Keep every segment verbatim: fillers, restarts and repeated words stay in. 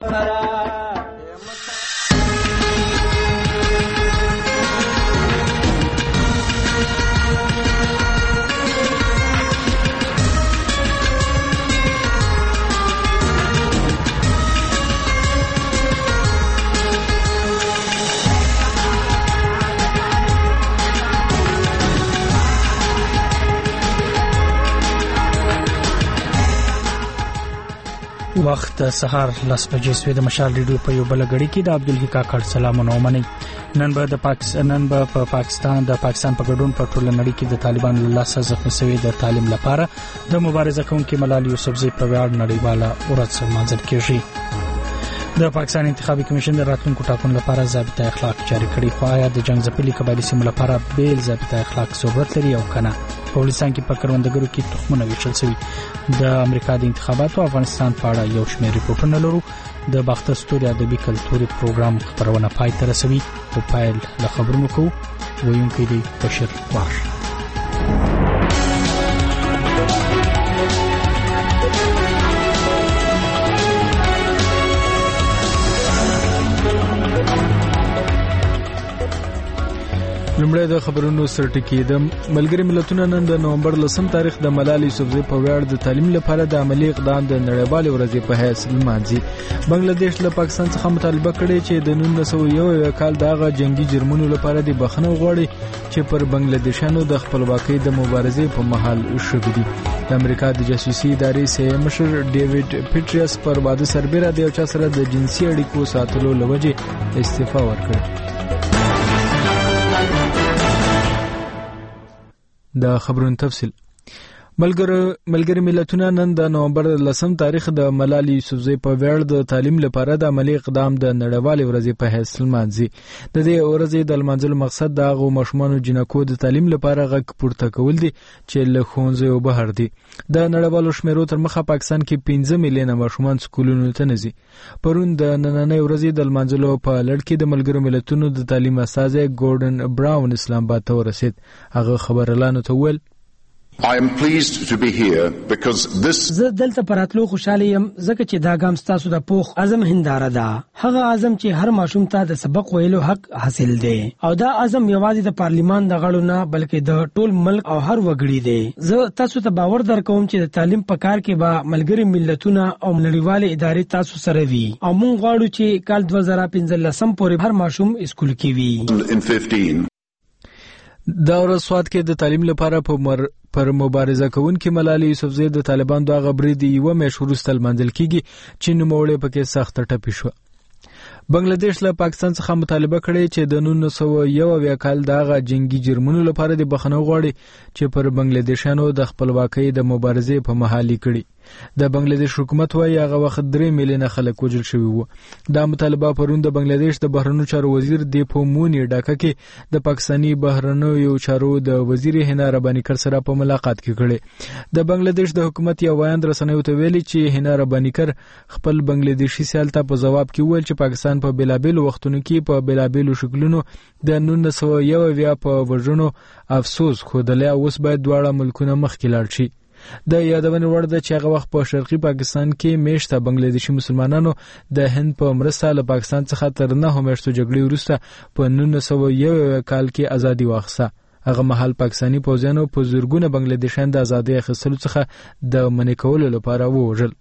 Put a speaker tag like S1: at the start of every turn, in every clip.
S1: وخت سهار لس بجې سوی د مشال ریډیو په یو بل غړي کې د عبدالحق کاکړ سلامونه ومني. نن به د پاکستان نن به په پاکستان د پاکستان په ګډون په ټوله نړۍ کې د طالبانو له لاسه زخمي شوی د تعلیم لپاره د مبارزه کوونکي ملالۍ یوسفزۍ په ویاړ نړیواله ورځ لمانځل کیږي. د پاکستان انتخابي کمیشن د راتلونکو ټاکنو لپاره ضابطه اخلاق جاری کړي، خو آیا د جنگ ځپلي قبایلي سیمو لپاره بیل ضابطه اخلاق ضرورت لري او کنه؟ په ولستان کې په کروندګرو کې تخمونه ویشل شوي. د امریکا د انتخاباتو افغانستان په اړه یو شمېر ریپورتونه لرو. د باختر ستوري ادبي کلتوري پروګرام خبرونه پای ته رسوي او پایل له خبرونو کوو. ویونکی دی بشیر واش. لمړی د خبرونو سرټکی د ملګری ملتونو نن د نومبر لسم تاریخ د ملالۍ یوسفزۍ په ویاړ د تعلیم لپاره د عملی اقدام د نړیوالې ورځې په حیث لمانځي. بنگلاديش له پاکستان څخه مطالبه کړې چې د نولس سوه یو کال دغه جنگي جرمونو لپاره د بخښنه وغواړي چې پر بنگلاديشانو د خپلواکۍ د مبارزې په مهال شوې دي. د امریکا د جاسوسي ادارې سي مشر ډیوډ پیټریاس پر واده سربېره د یو چا سره د جنسي اړیکو ساتلو لوجې استعفا ورکړه. د خبرونو تفصیل. ملګری ملتونه نن د نومبر لسم تاریخ د ملالۍ یوسفزۍ په ویاړ د تعلیم لپاره د عملی اقدام د نړیوالې ورځې په حیث لمانځي. د دې ورځې د لمانځلو مقصد د هغو ماشومانو جنکو د تعلیم لپاره غږ پورته کول دي چې له ښوونځیو بهر دي. د نړیوالو شمیرو تر مخه پاکستان کې پنځه میلیونه ماشومان سکولونو ته نه ځي. پرون د نننۍ ورځې د لمانځلو په لړ کې د ملګرو ملتونو د تعلیم استازی ګورډن براون اسلام آباد ته ورسید. هغه خبرلانو ته وویل
S2: I am pleased to be here because this
S3: زه دلته پراتلو خوشاله یم ځکه چې دا ګام ستاسو د پوخ عزم هنداره ده، هغه عزم چې هر ماشوم ته د سبق ویلو حق حاصل دی او دا عزم یوازې د پارلیمان د غړو نه بلکې د ټول ملک او هر وګړي دی. زه تاسو ته باور درکوم چې د تعلیم په کار کې به ملګری ملتونه او نړیوالې ادارې تاسو سره وي او موږ غواړو چې کال دوه زره پنځلسم پورې هر ماشوم اسکول کې وي.
S1: دا ورځ سواد کې د تعلیم لپاره په مر پر مبارزه کوونکې ملالۍ یوسفزۍ د طالبانو د غبرې دی یو مېش وروسته لمانځل کیږي چې نوموړی پکې سخت ټپي شو. بنگلاديش له پاکستان څخه مطالبه کړې چې د نولس سوه یو کال دغه جنگي جرمونو لپاره د بخښنه وغواړي چې پر بنگلاديشانو د خپلواکۍ د مبارزې په مهال کړي. د بنگلاديش حکومت وايي هغه وخت درې میلیونه خلک وژل شوي وو. دا مطالبه پرون د بنگلاديش د بهرنیو چارو وزیر دیپو مونی ډاکا کې د پاکستاني بهرنیو چارو د وزیر هنا ربانی کر سره په ملاقات کې کړي. د بنگلاديش د حکومت یو وایند رسنیو ته ویلي چې هنا ربانی کر خپل بنگلاديشي سیال ته په جواب کې ویل چې پاکستان په بلابل وختونو کې په بلابل شکلونو د نولس سوه یو په وژنو افسوس خوده اوس باید دواړه ملکونه مخکې لاړ شي. د یادونې وړ ده چې هغه وخت په شرقي پاکستان کې میشته بنگلاديشي مسلمانانو د هند په مرسته له پاکستان څخه تر نه میاشتو جګړې وروسته په نولس سوه یو کال کې ازادي واخیسته. هغه مهال پاکستاني پوځیانو په زورګونه بنگلاديشان د ازادي اخیستلو څخه د منع کولو لپاره ووژل.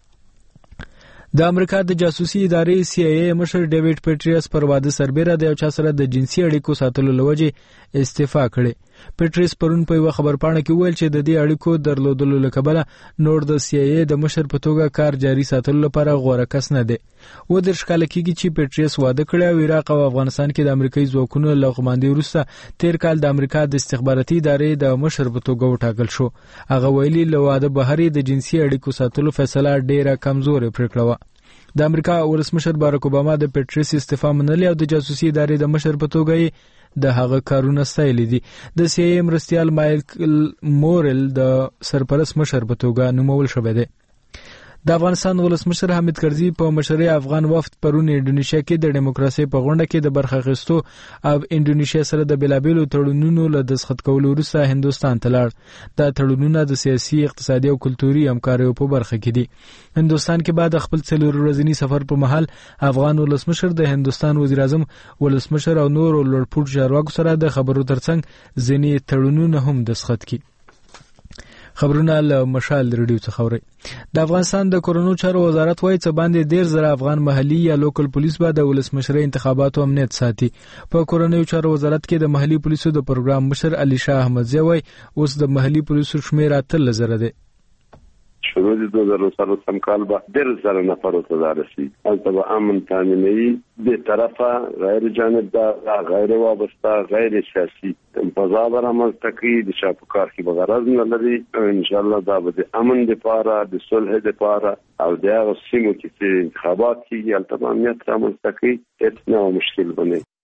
S1: د امریکا د جاسوسي ادارې سی ای ای مشر ډیوډ پیټریاس پر واده سربېره د یو چا سره د جنسي اړیکو ساتلو لوجې استعفا کړي. پیټریس پرون په یو خبرپاڼه کې ویل چې د دې اړیکو درلودلو لکبله نور د سی ای ای د مشر په توګه کار جاري ساتلو لپاره غوره کس نه دی. و د ښکاله کېږي چې پیټریس واده کړی او عراق او افغانستان کې د امریکایي ځواکونو له قوماندې وروسته تیر کال د امریکا د استخباراتي ادارې د مشر په توګه وټاکل شو. هغه ویلي له واده بهر د جنسي اړیکو ساتلو فیصله ډیره کمزورې پریکړه وه. د امریکا ولسمشر باراک اوباما د پیټریس استعفا منلې او د جاسوسي ادارې د مشر په توګه یې د هغه کارونه ستایلي دي. د سی ای ای مرستیال مایکل مورل د سرپرست مشر په توګه نومول شوی دی. د افغانستان ولسمشر حامد کرزي په مشرۍ افغان وفد پرون انډونیشیا کې د دیموکراسي په غونډه کې د برخه اخیستو او انډونیشیا سره د بلابلو تړونونو له دسخط کولو وروسته هندوستان ته لاړ. دا تړونونه د سیاسي، اقتصادي او کلتوري همکاریو په برخه کې دي. هندوستان کې بعد خپل څلور ورځنی سفر په مهال افغان ولسمشر د هندوستان وزیر اعظم، ولسمشر او نور لوړپوړ چارواکو سره د خبرو ترڅنګ ځینې تړونونه هم دسخط کړي. خبرونه له مشال ریډیو څخه اوري. د افغانستان د کورونو چارو وزارت وایي چې باندې ډیر زره افغان محلي یا لوکل پولیس به د ولسمشرۍ انتخاباتو امنیت ساتي. په کورونو چارو وزارت کې د محلي پولیسو د پروګرام مشر علي شاه احمدزی وایي اوس د محلي پولیسو شمیر اتل زره دی.
S4: شروع د دوه زره څلورم کال به ډېر زره نفر ته رسیدي. هلته به امن تامینوي، د طرفه غیر جانبدار، غیر وابسته، غیر سیاسي فضا به رامنځته کړي. د چا په کار کې به غرض نه لري. انشاءالله دا به د امن دپاره، د صلح دپاره او د هغه سیمو کې چې انتخابات کېږي هلته به امنیت رامنځته کړي. هېڅ نه مشکل به نه.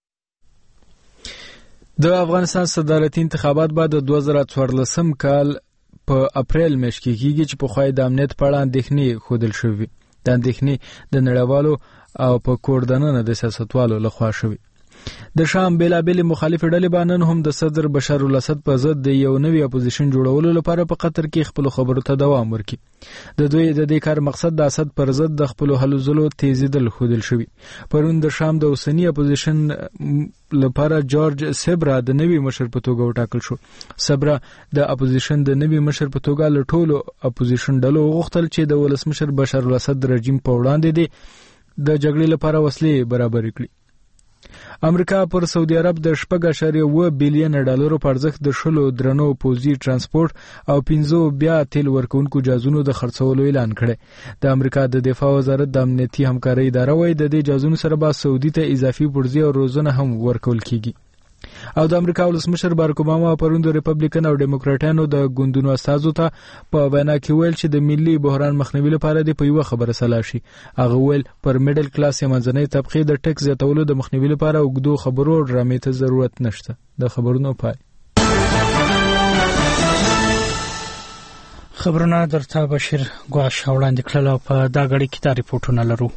S1: د افغانستان صدارتي انتخابات به د دوه زره څوارلسم کال په اپریل میاشت کې کېږي چې په خوای د امنیت په اړه اندېښنې ښودل شوې. د اندېښنې د نړیوالو او په کور دننه د سیاستوالو لخوا شوې. د شام بیلابېلې مخالفې ډلې به نن هم د صدر بشار الاسد په ضد د یو نوي اپوزیشن جوړولو لپاره په قطر کې خپل خبرو ته دوام ورکړي. د دوی د دې کار مقصد د اسد پر ضد د خپل هلو ځلو تیزیدل ښودل شوی. پرون د شام د اوسنی اپوزیشن لپاره جورج سبرا د نوي مشر په توګه وټاکل شو. سبرا د اپوزیشن د نوي مشر په توګه له ټولو اپوزیشن ډلو غوښتل چې د ولسمشر بشار الاسد رژیم په وړاندې د جګړې لپاره وسلې برابر کړي. امریکا پر سعودي عرب د شپږ اعشاریه اوه بیلیون ډالرو په ارزښت د شلو درنو پوځي ترانسپورت او پنځو بیا تیل ورکوونکو جهازونو د خرڅولو اعلان کړی. د امریکا د دفاع وزارت د امنیتي همکارۍ اداره وايي د دې جهازونو سره به سعودي ته اضافي پرزې او روزنه هم ورکول کیږي. او د امریکا ولسمشر بارک اوباما پرون د ریپبلیکن او ډیموکراټانو د ګوندونو استازو ته په وینا کې ویل چې د ملي بحران مخنیوي لپاره د په یو خبره سلا شي. هغه ویل پر میډل کلاس یا منځنۍ طبقه د ټیکس زیاتولو د مخنیوي لپاره وګړو خبرو او ډرامې ته ضرورت نشته. د خبرونو پای.
S5: خبرونه درته بشیر ګواش وړاندې کړل او په دا غړي کې دا ریپورتونه لرو.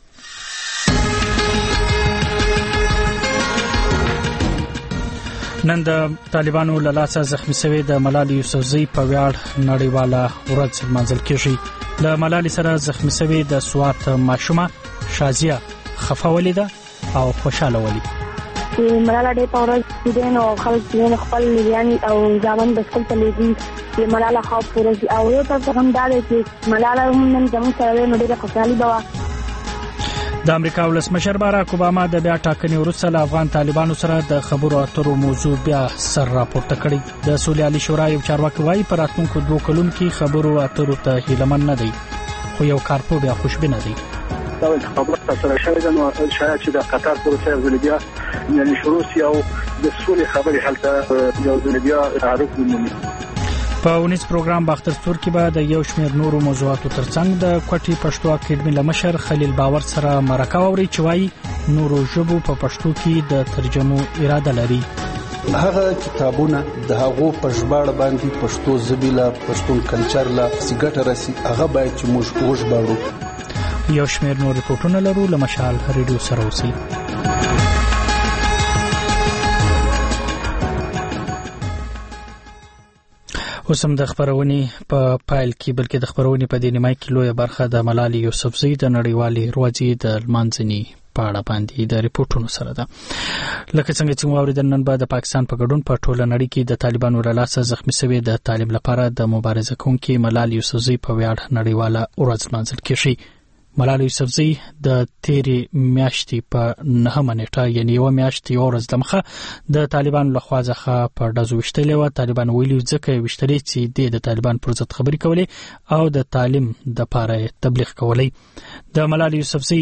S5: نن د طالبانو له لاسه زخمی شوی د ملالي یوسفزۍ په ویاړ نړیواله ورځ لمانځل کیږي. د ملالي سره زخمی شوی د سوات ماشومه شازیه خفه ولیده او خوشاله ولید.
S6: ملاله د پورز دین او خلک دین خپل لیان او ځوان د خپل تلویزیون د ملاله خو پورز او یو تاسو هم دا چې ملاله هم نن زموږ سره نو ډیره خوشالي بوا.
S5: د امریکا ولسمشر باراک اوباما د بیا ټاکنې وروسته له افغان طالبانو سره د خبرو اترو موضوع بیا سر راپورته کړی. د سولې عالی شورا یو چارواکي وایي پر راتلونکو دوه کلونو کې خبرو اترو ته هیلمن نه دی، خو یو کارپو بیا خوشبینه دی.
S7: دا خبره سره شوې ده نو شاید چې د قطر پروسه ولبیا یعنی شروع سی او د سولې خبرې حالت یو ولبیا تعارف ومني.
S5: په ونیس پروګرام باخترستور کې به د یو شمېر نورو موضوعاتو ترڅنګ د کوټي پښتو اکیډمي لمشر خلیل باور سره مرکه اوري چې وایي نورو ژبو په پښتو کې د ترجمو اراده لري.
S8: هغه کتابونه د هغو په ژباړه باندې پښتو ژبه پښتون کلچر لا سیګټه راسي هغه باید چې موږ وژباړو.
S5: یو شمېر نور ریپورتونه لرو له مشال ریډیو سره اوسئ. اوس هم د خبرونې په پایل کې بلکې د خبرونې په دې نیمه کې لویه برخه د ملالي یوسفزۍ د نړیوالې ورځې د لمانځنې په اړه باندې د ریپورتونو سره ده. لکه څنګه چې مو اوریدل نن به د پاکستان په ګډون په ټوله نړۍ کې د طالبانو له لاسه زخمی شوی د تعلیم لپاره د مبارزه کوونکي ملالي یوسفزۍ په ویاړ نړیواله ورځ لمانځل کیږي. ملالي یوسفزۍ د تیرې میاشتې په نهمه نیټه یعنی یو میاشت یو ورځ دمخه د طالبانو لخوا ځخه په ډزو وشتلې و. طالبان ویلي ځکه وشتلې چې د طالبان پر ضد خبرې کولې او د تعلیم د پاره تبلیغ کولې. د ملالي یوسفزۍ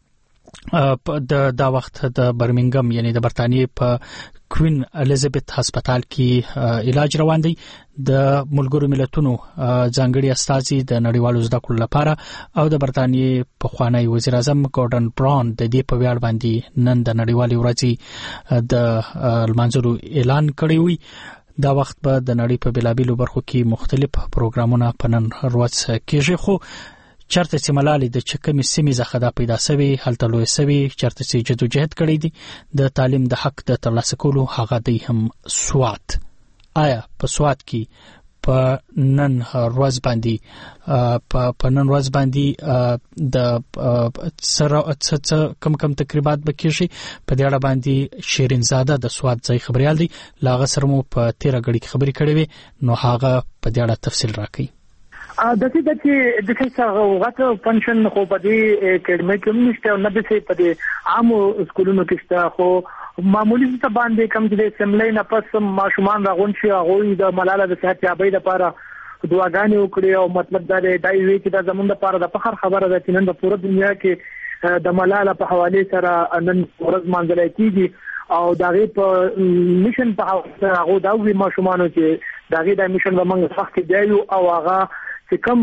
S5: د دا وخت د برمنګم یعنی د برتانیې په کوین الیزابت هسپتال کې علاج روان دی. د ملګرو ملتونو ځانګړي استازي د نړیوالو زده کړو لپاره او د برتانیې پخوانی وزیر اعظم ګورډن براون د دې په ویاړ باندې نن د نړیوالې ورځې د لمانځلو اعلان کړی وي. دا وخت به د نړۍ په بلابلو برخو کې مختلف پروګرامونه په نن ورځ کېږي. خو چرته چې ملالي د چکمې سیمې څخه دا پیدا شوی هلته لوی شوی چرته چې جدوجہد کړی دی د تعلیم د حق د ترلاسه کولو هغه دی هم سوات. آیا په سوات کې په نن ورځ باندې په نن ورځ باندې د سره کم کم تقریبات بکیږي په دې اړه باندې شیرین زاده د سوات ځای خبريال دی لاغه سره مو په تیرا غړي خبري کړې وي نو هغه په دې اړه تفصیل راکړي.
S9: د دې د چې د څه غوغه پنشن خو په دې اکیډمي کې نشته او نه د څه په دې عام سکولونو کې شته خو معمولی څه باندې کم چې سیملې نه پس ماشومان راغون شي هغه د ملاله د صحت یابۍ لپاره دعاګانې وکړي او مطلب دا دی دای وی چې دا زمونږ لپاره د فخر خبره ده چې نن د پوره دنیا کې د ملاله په حواله سره نن ورځ مانځل کیږي او دا غي په میشن په حواله هغه دا وی ماشومان چې دا غي د میشن ومنګ وخت کې دی او هغه چې کوم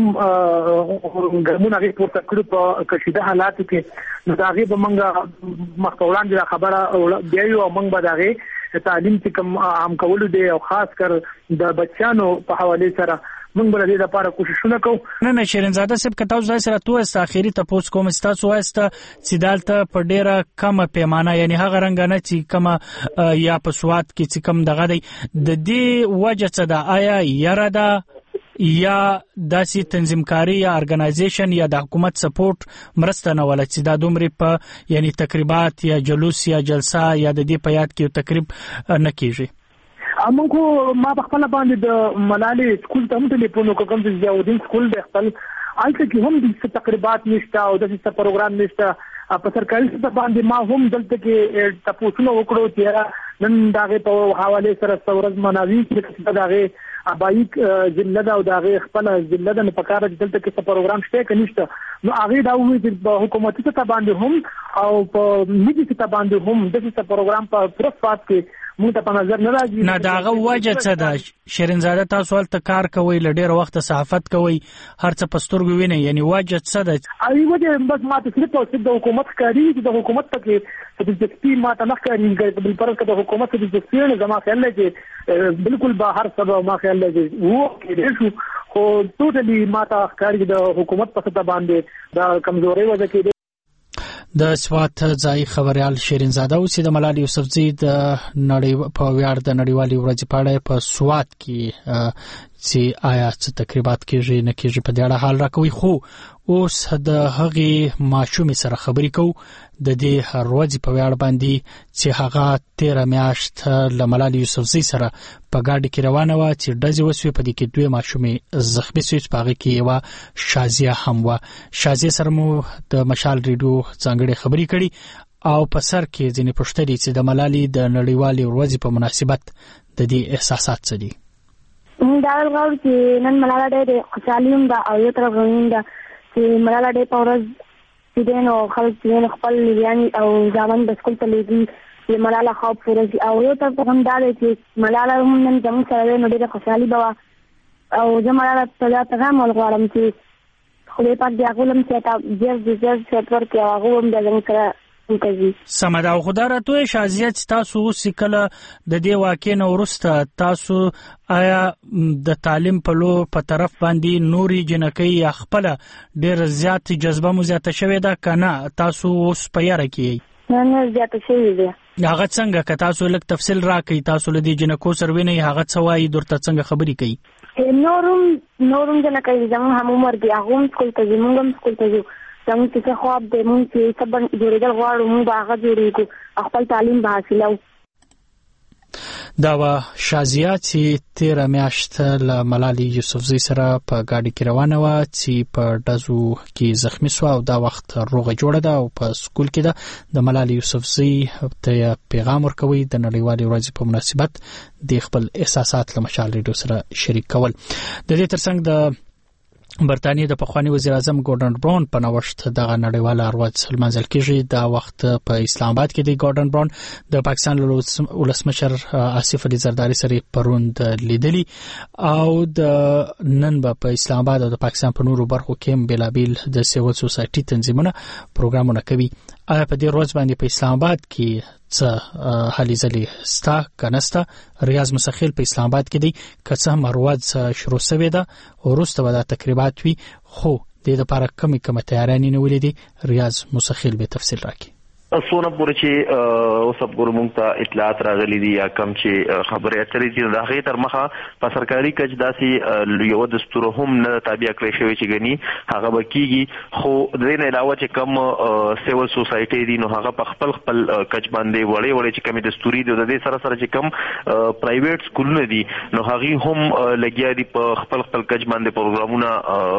S9: ګرمونه غي پورته کړو په کشیده حالات کې نو دا غي به منګه مخکولان دي خبره دی او منګ به دا غي تعلیم چې کوم عام کول دي او خاص کر د بچانو په حواله سره موږ به د دې لپاره کوششونه کوو.
S5: نه نه شیرین زاده صاحب کتاو ځای سره توه است اخیری تاسو کوم تاسو واسطه چې دالته په ډیره کمه پیمانه یعنی هغه رنګ نه چې کمه یا په سواد کې چې کم دغه دی د دې وجه څه ده آیا یره ده یا داسي تنظیمکاری یا ارګنایزیشن یا د حکومت سپورټ مرسته نه ولې چې دا دومره په یعنی تقریبات یا جلوس یا جلسه یا د دې په یاد کې تقریب نه کیږي.
S9: امونکو ما په خپل باندې د ملالي سکول ته هم ټلیفون وکړم چې زیاودین سکول د خپل الته کې هم د تقریبات نشته او د څه پروګرام نشته په سرکاري څه باندې ما هم دلته کې تاسو نو وکړو چې نن داغه په حواله سره څورز مناوي چې داغه ابایک ضلع او داغه خپل ضلع د پکاره دلته کې څه پروګرام شته کنيشته نو هغه دا وایي چې حکومتي ته باندې هم او په ملي ته باندې هم د څه پروګرام په پروفات کې موږ ته په نظر نه راځي.
S5: نه داغه وجه څه ده شیرین زاده تاسو ولته کار کوي لډیر وخت صحافت کوي هر څه پسترګو ویني یعنی وجه څه ده
S9: ای وجه بس ما ته صرف د حکومت کاری د حکومت ته د دستي ما ته نه کوي بل پر د حکومت د دستي نه زما خیال دی بالکل بهر سبا ما خیال دی وو کې شو خو ټوټلی ما ته کاری د حکومت په څه باندې دا کمزوري وجه کې
S5: د سوات ځای خبريال شیرین زاده او سید ملال یوسفزی د نړۍ په ویاړ د نړیوالې ورځې په اړه په سوات کې چې آیا څه تقریبات کېږي نه کېږي په دې اړه حال راکوي خو اوس د هغې ماشومې سره خبرې کوو د دې هر ورځې په ویاړ باندې چې هغه تیره میاشت له ملال یوسفزی سره په ګاډي کې روانه وه چې ډزې وسوې په دې کې دوی ماشومې زخمي شوې په هغې کې یوه شازیه هم وه. شازیه سره مو د مشال ریډیو ځانګړې خبرې کړي او په سر کې ځینې پوښتنې چې د ملالي د نړیوالې ورځې په مناسبت د دې احساسات څه دي.
S6: دا ورغاو چې نن ملاله ډېر خوشحالي هم ده او یو طرف هم ده چې ملاله ډېر په ورځ چې دی نو خلک چې خپل لیانې او ځوان د سکول ته لېږي چې ملاله خوب پوره شي او یو طرف هم دا دی چې ملاله هم نن زموږ سره دی نو ډېره خوشحالي به وه او زه ملاله ته دا پیغام ورغواړم چې خدای پاک د هغو هم چې ډېر ډېر صحت ورکړي او هغه هم د زموږ سره
S5: سمه ده. خو دا راته شازیه چې تاسو اوس کله د دې واقع نه وروسته تاسو آیا د تعلیم په لور په طرف باندې نوري جنکۍ یا خپل ډېر زیات جذبه مو زیاته شوې ده کنه تاسو اوس په یاره کې
S6: نه نه زیاته شوې ده
S5: هغه څنګه که تاسو لږ تفصیل راکړئ تاسو له دې جنکو سره وینئ هغه څه وایي درته څنګه خبرې کوي.
S6: نورم نورم جنکۍ زموږ هم عمر دی هغه هم سکول ته ځي موږ هم سکول ته ځو زموږ چې خواب دی موږ چې څه جوړېدل غواړو موږ به هغه جوړېږو خپل تعلیم به حاصلوو.
S5: دا وا شازیه چې تیره میاشت له ملالي یوسفزی سره په ګاډي کې روانه وه چې په ډزو کې زخمی شوه او دا وخت روغه جوړه ده او په سکول کې ده د ملالي یوسفزی ته پیغام ورکوي د نړیوالې ورځې په مناسبت د خپل احساسات له مشال ریډیو سره شریک کول. د دې ترڅنګ د برتانیې د پخوانی وزیر اعظم ګورډن براون په نوښت دغه نړیواله ورځ لمانځل کېږي. دا وخت په اسلام آباد کې دی. ګورډن براون د پاکستان ولسمشر آصف علي زرداری سره پروند لیدلی او د نن په اسلام آباد او د پاکستان په نورو برخو کې بلابل د سیول سوسایټي تنظیمونه پروګرامونه کوي. آیا په دې ورځ باندې په اسلام آباد کې څه حالي ځلې ستا کنستا؟ ریاض مسخیل په اسلام آباد کې دی که څه هم ورځ شروع شوې ده وروسته به دا تقریبات وي خو د لپاره کمی کمی تیارانی نیولې دي. ریاض مسخیل به تفصیل راکړي.
S10: سونه پورې چې اوس پورې موږ ته اطلاعات راغلي دي یا کم چې خبرې اترې دي د هغې تر مخه په سرکاري کچ داسې یو دستور هم نه تابع کړی شوی چې ګني هغه به کېږي. خو د دې نه علاوه چې کم سیول سوسایټي دي نو هغه په خپل خپل کچ باندې وړې وړې چې کمې دستوري دي د دې سره سره چې کم پرایویټ سکولونه دي نو هغې هم لګیا دي په خپل خپل کچ باندې پروګرامونه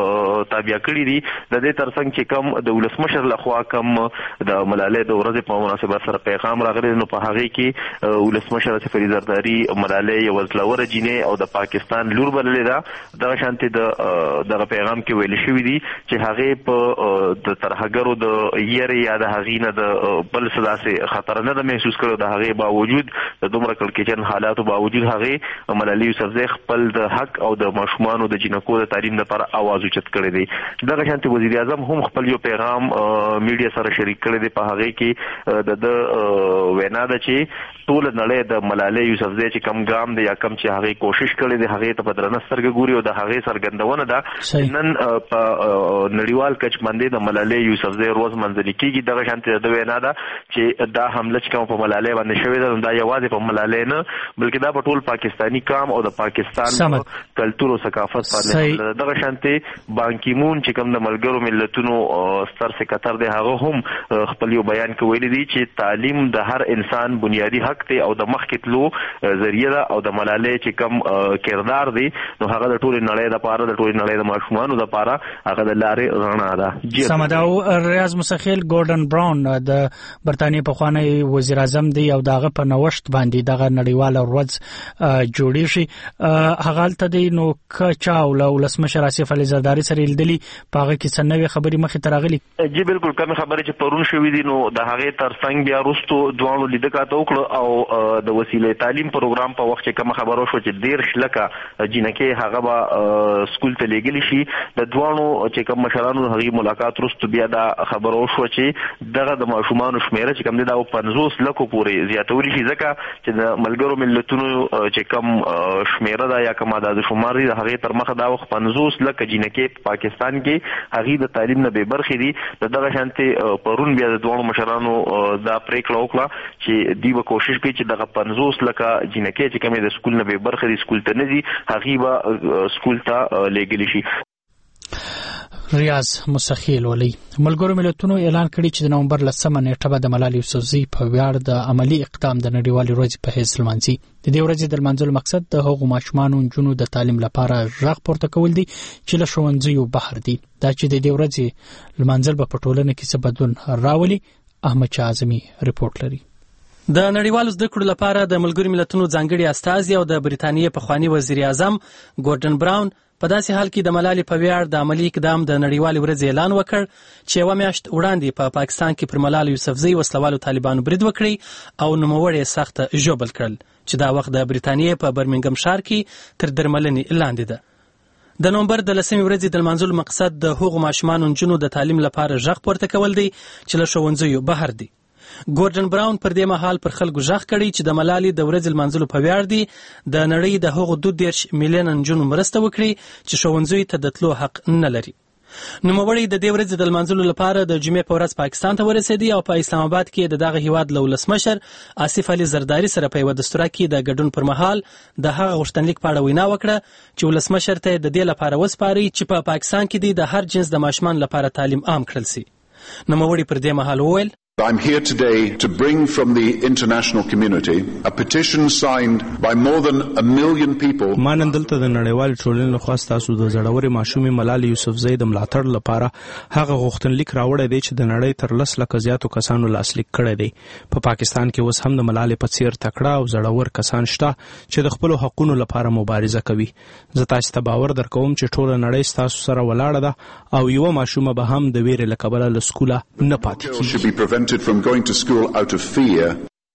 S10: تابع کړي دي. د دې ترڅنګ چې کم د ولسمشر لخوا کم د ملالۍ د ورځې په مناسبت سره پیغام راغلی نو په هغې کې ولسمشر اسف علي زرداري ملالۍ یوه زړوره جینۍ او د پاکستان لور بللې ده. دغه شانتې د دغه پیغام کې ویل شوي دي چې هغې په د ترهګرو د یېرې یا د هغې نه د بل څه داسې خطر نه ده محسوس کړی. د هغې باوجود د دومره کړکېچن حالاتو باوجود هغې ملالۍ یوسفزۍ خپل د حق او د ماشومانو د جینکو د تعلیم لپاره اواز اوچت کړی دی. دغه شانتې وزیر اعظم هم خپل یو پیغام میډیا سره شریک کړی دی. په هغې کې د د وینا ده چې ټول نړۍ د ملالۍ یوسفزۍ چې کم ګام دی یا کم چې هغې کوشش کړی دی هغې ته په درنه سترګه ګوري او د هغې څرګندونه ده نن په نړیوال کچ باندې د ملالۍ یوسفزۍ روز منځلې کېږي. دغه شانتې د وینا ده چې دا حمله چې کوم په ملالۍ باندې شوې ده نو دا یوازې په ملالۍ نه بلکې دا په ټول پاکستاني قام او د پاکستان کلتور او ثقافت باندې. دغه شانتې بان کی مون چې کوم د ملګرو ملتونو ستر سکرټر دی هغه هم خپل یو بیان کې ویلي دي چې تعلیم د هر انسان بنیادی حق دی او د مخکې تلو ذریعه ده او د ملالۍ چې کم کردار دی نو هغه د ټولې نړۍ دپاره د ټولې نړۍ د ماشومانو دپاره هغه د لارې رڼا ده.
S5: سمه ده. او ریاض مسخیل ګورډن براون د برطانیې پخوانی وزیر اعظم دی او دغه په نوښت باندې دغه نړیواله ورځ جوړې شي هغه هلته دی نو که چا له ولسمشر اسف علي زرداري سره لیدلي په هغه کې څه نوې خبرې مخې ته راغلي؟
S10: جی بالکل کمې خبرې چې پرون شوي دي نو د هغې ترڅنګ بیا وروستو دواړو لیده کاته وکړه او د وسیلې تعلیم پروګرام په وخت چې کومه خبره وشوه چې دېرش لکه جینکې هغه به سکول ته لیږلي شي. د دواړو چې کوم مشرانو د هغې ملاقات وروستو بیا دا خبره وشوه چې دغه د ماشومانو شمېره چې کوم دی دا پنځوس لکو پورې زیاتولی شي ځکه چې د ملګرو ملتونو چې کوم شمېره ده یا کوم عدد شمار دی د هغې تر مخه دا وخت پنځوس لکه جینکې په پاکستان کې هغې د تعلیم نه بې برخې دي. د دغه شانتې پرون بیا د دواړو مشرانو دا پریکړه وکړه چې دوی به کوشش کوي چې دغه پنځوس لکه جینکې چې کومې د سکول نه بې برخې دي سکول ته نه ځي هغې به سکول ته لیږلي شي.
S5: ریاض مسخیل ولی ملګرو ملتونو اعلان کړی چې د نومبر لسمه نیټه به د ملالۍ یوسفزۍ په ویاړ د عملی اقدام د نړیوالې ورځې په حیث لمانځي. د دې ورځې د لمانځلو مقصد د هغو ماشومانو نجونو د تعلیم لپاره غږ پورته کول دي چې له ښوونځیو بهر دي. دا چې د دې ورځې لمانځل به په ټولنه کې څه بدلون راولي. احمد شاه اعظمي رپورټ لري.
S11: د نړیوالو زده کړو لپاره د ملګرو ملتونو ځانګړي استازي او د بریتانیې پخوانی وزیر اعظم ګورډن براون په داسې حال کې د ملالۍ په ویاړ د عملی اقدام د نړیوالې ورځې اعلان وکړ چې یوه میاشت وړاندې په پا پاکستان کې پر ملالۍ یوسفزۍ وسلوالو طالبانو برید وکړي او نوموړی سخته ژوبل کړل چې دا وخت د بریتانیې په برمنګم ښار کې تر درملنې لاندې ده. د نومبر د لسمې ورځې د لمانځلو مقصد د هغو ماشومانو نجونو د تعلیم لپاره غږ پورته کول دی چې له ښوونځیو بهر دي. ګورډن براون پر دې مهال پر خلکو غږ کړی چې د ملالۍ د ورځې لمانځلو په ویاړ دی د نړۍ د هغو دوه دېرش میلیونه نجونو مرسته وکړي چې ښوونځیو ته د تلو حق نه لري. نوموړی د دې ورځې د لمانځلو لپاره د جمعې په ورځ پاکستان ته ورسېدی او په اسلام آباد کې د دغه هیواد له ولسمشر اسف علي زرداري سره په یوه دستوره کې د ګډون پر مهال د هغه غوښتنلیک په اړه وینا وکړه چې ولسمشر ته د دې لپاره وسپاري چې په پاکستان کې دی د هر جنس د ماشومان لپاره تعلیم عام کړل شي. نوموړی پر دې مهال وویل
S2: I'm here today to bring from the international community a petition signed by more than a million people.
S12: ما نن دلته د نړیوال ټولنې لخوا ستاسو د زړورې ماشومې ملالۍ یوسفزۍ د ملاتړ لپاره هغه غوښتنلیک راوړی دی چې د نړۍ تر لس لکه زیاتو کسانو لاسلیک کړی دی. په پا پاکستان کې اوس هم د ملالۍ په څیر تکړه او زړور کسان شته چې د خپلو حقونو لپاره مبارزه کوي. زه تاسو ته باور درکوم چې ټوله نړۍ ستاسو سره ولاړه ده او یوه ماشومه به هم د ویرې له کبله له سکوله نه پاتې کیږي.
S2: From going to school out of fear.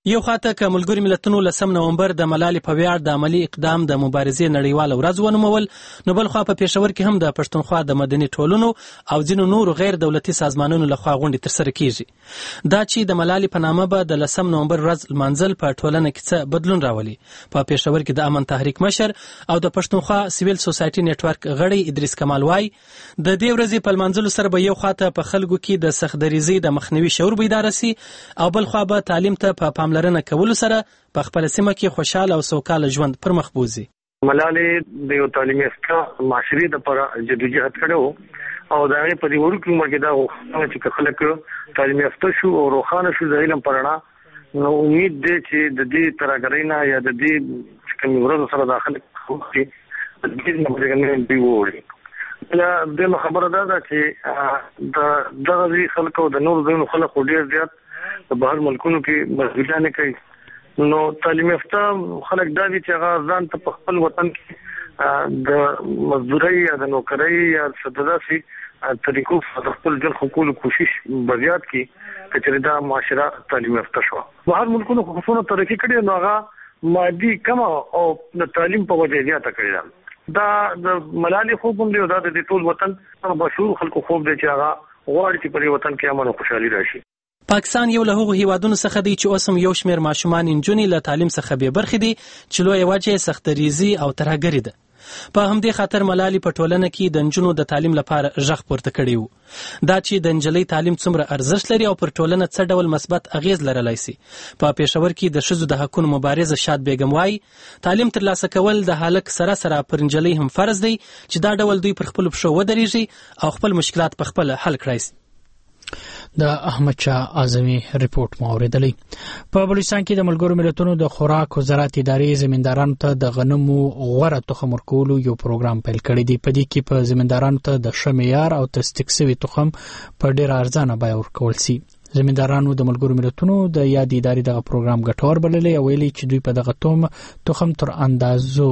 S11: یو خاطر ک ملګری ملتونو لسم نومبر د ملالۍ په ویاړ د عملی اقدام د مبارزې نړیواله ورځ ونومول، نو بل خوا په پېښور کې هم د پښتونخوا د مدني ټولنو او ځینو نورو غیر دولتي سازمانونو لخوا غونډې ترسره کیږي. دا چې د ملالۍ په نامه به د لسم نومبر ورځ لمانځل په ټولنه کې څه بدلون راولي. په پېښور کې د امن تحریک مشر او د پښتونخوا سیویل سوسایټي نیټورک غړی ادریس کمال وای د دې ورځې په لمانځلو سره به یو خاطر په خلکو کې د سختدریزي د مخنیوي شعور بیدار شي او بل خوا به تعلیم ته په لرنه کولو سره په خپل سیمه کې خوشاله او سوکاله ژوند پر مخ بوزي.
S13: ملالۍ د یو تعلیمي اسکا معاشري د پر جدوجہد کړو او دا په دې ورکو مرګ دا چې خلک تعلیمي اسکا شو او روخانه شو د علم پرنا، نو امید دې چې د دې ترګرینا یا د دې کوم ورځ سره داخله کوي د دې نمبرګنې دی ووري. دا د خبره ده چې د دغه خلکو د نور دونو خلکو ډیر زیات په بهر ملکونو کې مزګلانه کوي. نو تعلیم یافته خلک دا دي چې هغه ځان ته په خپل وطن کې د مزدوري یا د نوکرۍ یا صدداسي طریقو په خپل ځل حقوقو کوشش بزیات کی چې دا معاشره تعلیم یافته شو. بهر ملکونو خو څونه ترقی کړي نو هغه مادي کم او د تعلیم په وجه زیاته کړي. دا د ملالۍ خوب هم دی، دا د ټول وطن مشهور خلکو خوب دی چې هغه غواړي چې په وطن کې امن او خوشحالي راشي.
S11: پاکستان یو له هغو هیوادونو څخه دی چې اوس هم یو شمېر ماشومان نجونې له تعلیم څخه بې برخې دي چې لویه وجه یې سختدریزي او ترهګري ده. په همدې خاطر ملالۍ په ټولنه کې د نجونو د تعلیم لپاره غږ پورته کړی و. دا چې د نجلۍ تعلیم څومره ارزښت لري او پر ټولنه څه ډول مثبت اغیز لرلی شي. په پېښور کې د ښځو د حقونو مبارزه شاد بیګم وایي تعلیم ترلاسه کول د هلک سره سره پر نجلۍ هم فرض دی چې دا ډول دوی پر خپلو پښو ودرېږي او خپل مشکلات په خپله حل کړی شي.
S5: د احمد شاه اعظمي ریپورت مو اوریدلی. په بلوچستان کې د ملګرو ملتونو د خوراک وزارت ادارې زمیندارانو ته د غنمو غوره تخم ورکولو یو پروګرام پیل کړی دی. په دې کې په زمیندارانو ته د ښه معیار او تصدیق شوي تخم په ډېره ارزانه بیه ورکول شي. زمیندارانو د ملګرو ملتونو د یاد ادارې دغه پروګرام ګټور بللی او ویلي چې دوی په دغه توم تخم تر اندازو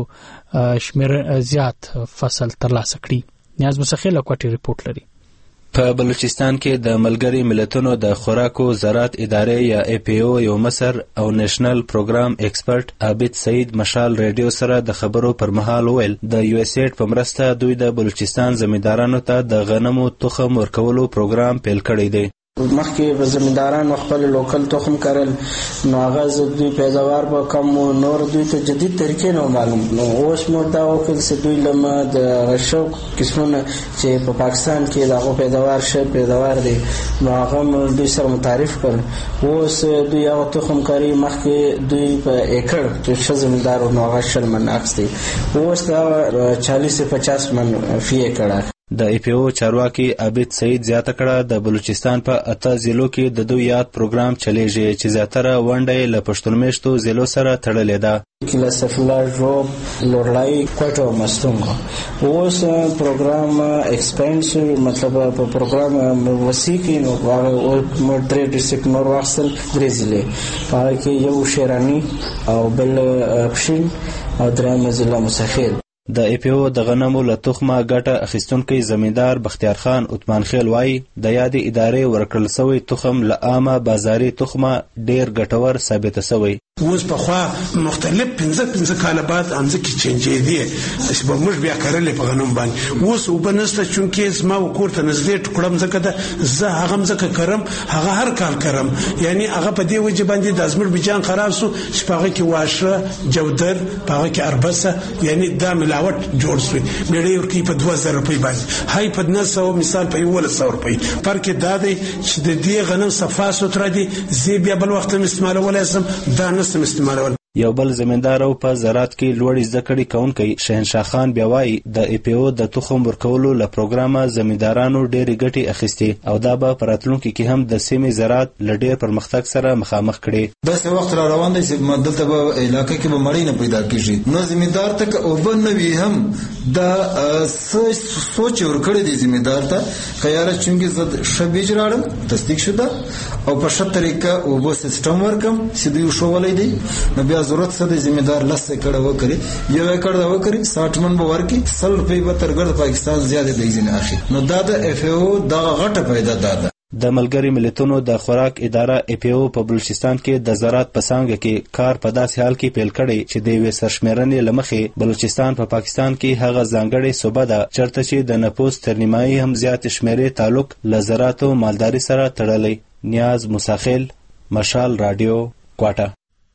S5: شمیر زیات فصل ترلاسه کړي. نیاز مسخیل کوټي ریپورت لري.
S14: په بلوچستان کې د ملګری ملتونو د خوراکو زراعت ادارې یا ای پی او یو مصر او نېشنل پروګرام ایکسپرت عابد سعید مشال ریډیو سره د خبرو پر مهال ویل د یو اس ایډ په مرسته دوی د بلوچستان زمیندارانو ته د غنمو تخم ورکولو پروګرام پیل کړی دی.
S15: مخکې به زمیندارانو خپل لوکل تخم کرل، نو هغه دوی پیداوار به کم و، نور دوی ته جدید طریقې نه معلوم. نو اوس مو دا وکړل چې دوی لمه د غشو قسمونه چې په پاکستان کې د هغو پیداوار ښه پیداوار دی نو هغه دوی سره متعارف کړل. اوس دوی هغه تخم کاري مخکې دوی په ایکړ چې ښه زمیندار نو هغه شل من اخیستی، اوس دا چالیس پچاس من فی ایکړ.
S14: د ای پی او چارواکي عابد سعید زیاته کړه د بلوچستان په اته ضلعو کې د دوی یاد پروګرام چلیږي چې زیاتره ونډه یې له پښتون میشتو ضلعو سره تړلې ده.
S15: کله سفلا ژوب لوړلای کوټه او مستونګ اوس پروګرام ایکسپانډ مطلب په پروګرام وسیع کې نو هغه مو درې ډیسټریکټ نور واخیستل درې ضلع هغه کې یو شیرانی او بل پښین او درېیمه ضلع مسخیل.
S14: د ای پی او د غنمو له تخمه ګټه اخیستونکی زمیندار بختیار خان عثمان خیل وایي د یادې ادارې ورکړل شوی تخم له عامه بازاري تخمه ډیر ګټور ثابته شوی.
S16: اوس په خوا مختلف پنځه پنځه کاله بعد امځکې چینجې دي چې به موږ بیا کرلې په غنم باندې. اوس اوبه نشته چونکې زما کور ته نږدې ټوکړه مځکه ده، زه هغه مځکه کرم، هغه هر کال کرم. یعنی هغه په دې وجه باندې د ازمر بجان خراب سو چې په هغه کې واشه جودر په هغه کې اربسه یعنی دا ملاوت جوړ شوی. میړې ورکی په دوه زره روپۍ باندې هاي په نه سو مثال په یو سو روپۍ. فرق دا دی چې د دې غنم صفا ستر دي، زی بیا بل وخت استعمالولای سم دا نه سم استعمالول.
S14: یو بل زمیندار او په زراعت کې لوړې زده کړې کوونکی شهنشاه خان بیا وایي د ای پی او د تخم ورکولو له پروګرامه زمیندارانو ډېرې ګټې اخیستې او دا به په راتلونکي کې هم د سیمې زراعت له ډېر پرمختګ سره مخامخ کړي.
S17: داسې وخت را روان دی چې دلته به علاقه کې به مړی نه پیدا کېږي، نو زمیندار ته که اوبه نه وي هم دا سوچ ورکړی دی زمیندار ته که یاره چونکې زه ښه بیج راړم تصدیق شده او په ښه طریقه اوبه سیسټم ورکم چې دوی ښوولی دی، نو بیا ضرورت څه دی زمیندار لس ایکړه وکړي یو ایکړ دا وکړي ساټ من به ورکړي سل روپۍ به تر ګرد پاکستان زیاتې دی ځینې اخلي. نو دا د اف او دغه غټه پیدا ده.
S14: د ملګری ملتونو د خوراک اداره ای پی او په بلوچستان کې د زراعت په څانګه کې کار په داسې حال کې پیل کړی چې د یوې سرشمېرنې له مخې بلوچستان په پا پاکستان کې هغه ځانګړې صوبه ده چېرته چې د نفوس تر نیمایي هم زیاتې شمېرې تعلق له زراعت او مالداري سره تړلی. نیاز مساخیل، مشال رادیو، کوټه.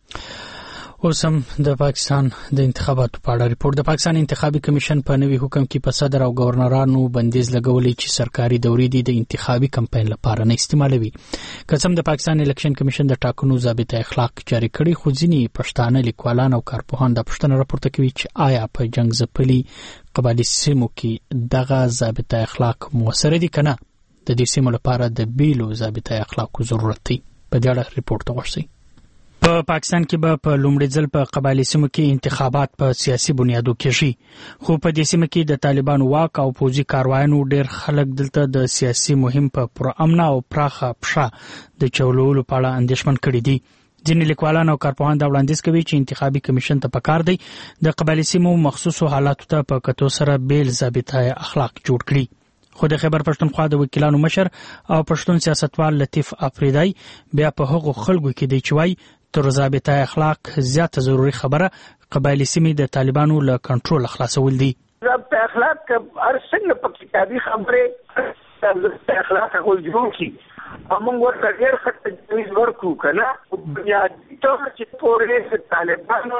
S5: اوس هم د پاکستان د انتخاباتو په اړه ریپورت. د پاکستان انتخابي کمیشن په نوي حکم کې په صدر او گورنرانو بندیز لګولې چې سرکاري دورې دي د انتخابي کمپاین لپاره نه استعمالوي. قسم د پاکستان الیکشن کمیشن د ټاکنو ضابطه اخلاق جاری کړي، خو ځینې پښتانه لیکوالان او کارپوهان د پښتنه راپورته کوي چې آیا په جنگ ځپلي قبایلي سیمو کې دغه ضابطه اخلاق موثر دي کنه. د دې سیمو لپاره د بیلو ضابطه اخلاق ضرورت دی. په دې اړه ریپورت وغوښتئ. په پاکستان کې به په لومړي ځل په قبایلي سیمو کې انتخابات په سیاسي بنیادو کېږي، خو په دې سیمه کې د طالبانو واک او پوځي کاروایانو ډېر خلک دلته د سیاسي مهم په پرامنه او پراخه پښه د چولولو په اړه اندېښمن کړي دي. ځینې لیکوالان او کارپوهان دا وړاندیز کوي چې انتخابي کمیشن ته پکار دی د قبایلي سیمو مخصوصو حالاتو ته په کتو سره بیل ضابطه اخلاق جوړ کړي. خو د خیبر پښتونخوا د وکیلانو مشر او پښتون سیاستوال لطیف افریدی بیا په هغو خلکو کې دی چې وایي تر ضابطه اخلاق زیاته ضروري خبره قبایلي سیمې د طالبانو له کنټرول خلاصول دي.
S18: ضابطه اخلاق هر څنګه په کتابي خبره ضابطه اخلاق غول جوړ کی موږ ورته ډېر ښه تجویز ورکو کنه بنیادي طور چې پورې طالبانو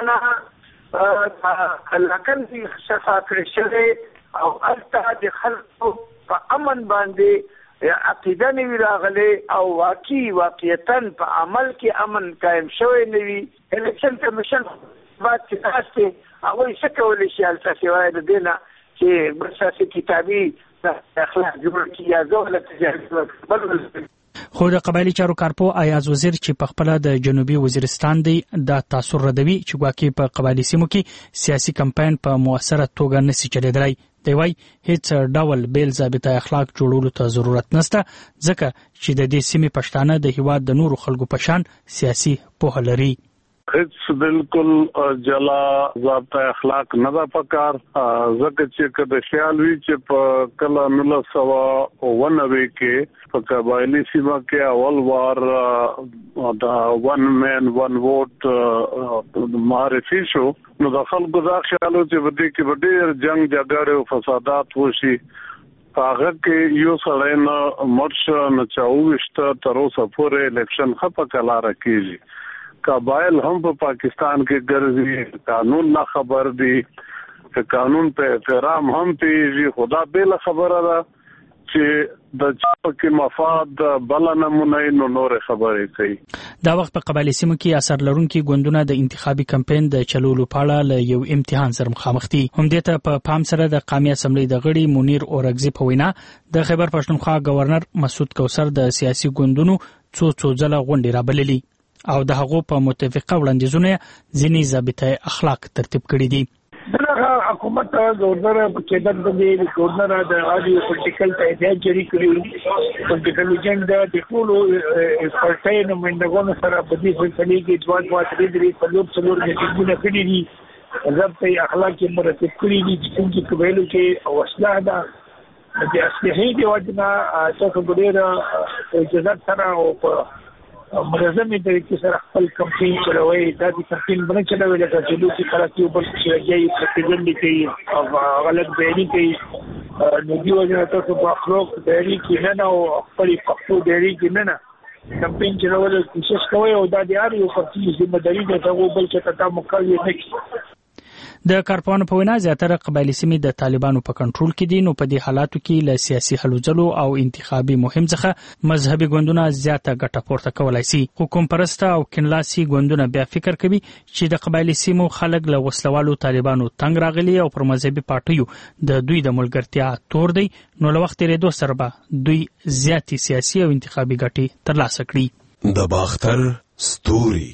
S18: نه کلاکن دي شفا کړی شوی او البته د خلکو په امن باندې عقیده نوی راغلی او واقعي واقعیتاً په عمل کې امن قائم شوی نوی. الیکشن کمیشن بعد چې تاسو هغوی څه کولی شي هلته سوای د دې نه چې برساسي کتابي اخلاق جوړ کړي یا زه له تجارت بل.
S5: خو د قبایلي چارو کارپو ایاز وزیر چې په خپله د جنوبي وزیرستان دی دا تاثر ردوي چې ګواکې په قبایلي سیمو کې سیاسي کمپاین په مؤثره توګه نشي چلیدلی. دی وایي هیڅ ډول بیل ضابطه اخلاق جوړولو ته ضرورت نشته ځکه چې د دې سیمې پښتانه د هیواد د نورو خلکو په شان سیاسي پوهه لري.
S19: هیڅ بالکل جلا ضابطه اخلاق نه ده پکار ځکه چې کله خیال وی چې په کله نولس سوه اوه نوي کې په قبایلي سیمه کې اول وار دا ون مین ون ووټ معرفي شو نو د خلکو دا خیال و چې بده کې ډېر جنگ جګړه او فسادات وشي. هغه کې یو سړی نه مرش نه چاويشته تر اوسه پورې الیکشن خپه کلاره کیږي. قبایل هم په پاکستان کې ګرځي، قانون نه خبر دي، قانون په احترام هم پیږي. خدا به خبره ده چې د چا کې مفاد بل نمونه نو نور خبرې کوي.
S5: دا وخت په قبایلي سیمو کې اثر لرونکي ګوندونه د انتخابي کمپاین د چلولو په اړه له یو امتحان سره مخامخ دي. همدې ته په پام سره د قومي اسمبلی د غړي منیر اورګزي په وینا د خیبر پښتونخوا گورنر مسعود کوثر د سیاسي ګوندونو څو څو ځله غونډې رابللي او د هغو په متفقه وړاندیزونه ځینې ضابطه اخلاق ترتیب کړي دي.
S18: دغه حکومت گورنر په کېدل باندې گورنر د اډیو پولیټیکل ته هدایت جاری کړی. پولیټیکل ایجنډا د ټول پارټي نمائندګانو سره په دې سلسله کې دوه دوه درې درې څلور څلور میټینګونه کړي دي. ضابطه اخلاق یې مرتب کړي دي چې قبایلو کې وسله ده د اصلي دی وجنا تاسو ګډه اجازه سره او په منظمې طریقې سره خپل کمپین چلوي. دا د کمپین باندې چلوي لکه چې دوی کراچي په شریعي پرتګند کې او غلط بیانې کوي نو دی وجه تاسو په اخلاق بیانې کې نه او خپل پښتو بیانې کې نه نه کمپین چلول کوشش کوي او دا د هر یو پارټي ذمہ داری ده چې بل څه ته مقاومت نه کوي.
S5: د کارپوهانو په وینا زیاتره قبایلي سیمې د طالبانو په کنټرول کې دي، نو په دې حالاتو کې له سیاسي هلو ځلو او انتخابي مهم څخه مذهبي ګوندونه زیاته ګټه پورته کولای شي. حکومت پرسته او کینلاسي ګوندونه بیا فکر کوي چې د قبایلي سیمو خلک له وسلوالو طالبانو تنګ راغلي او پر مذهبي پارټیو د دوی د ملګرتیا تور دی، نو له وخت تېرېدو سره به دوی زیاتې سیاسي او انتخابي ګټې ترلاسه کړي.
S20: د باختر ستوري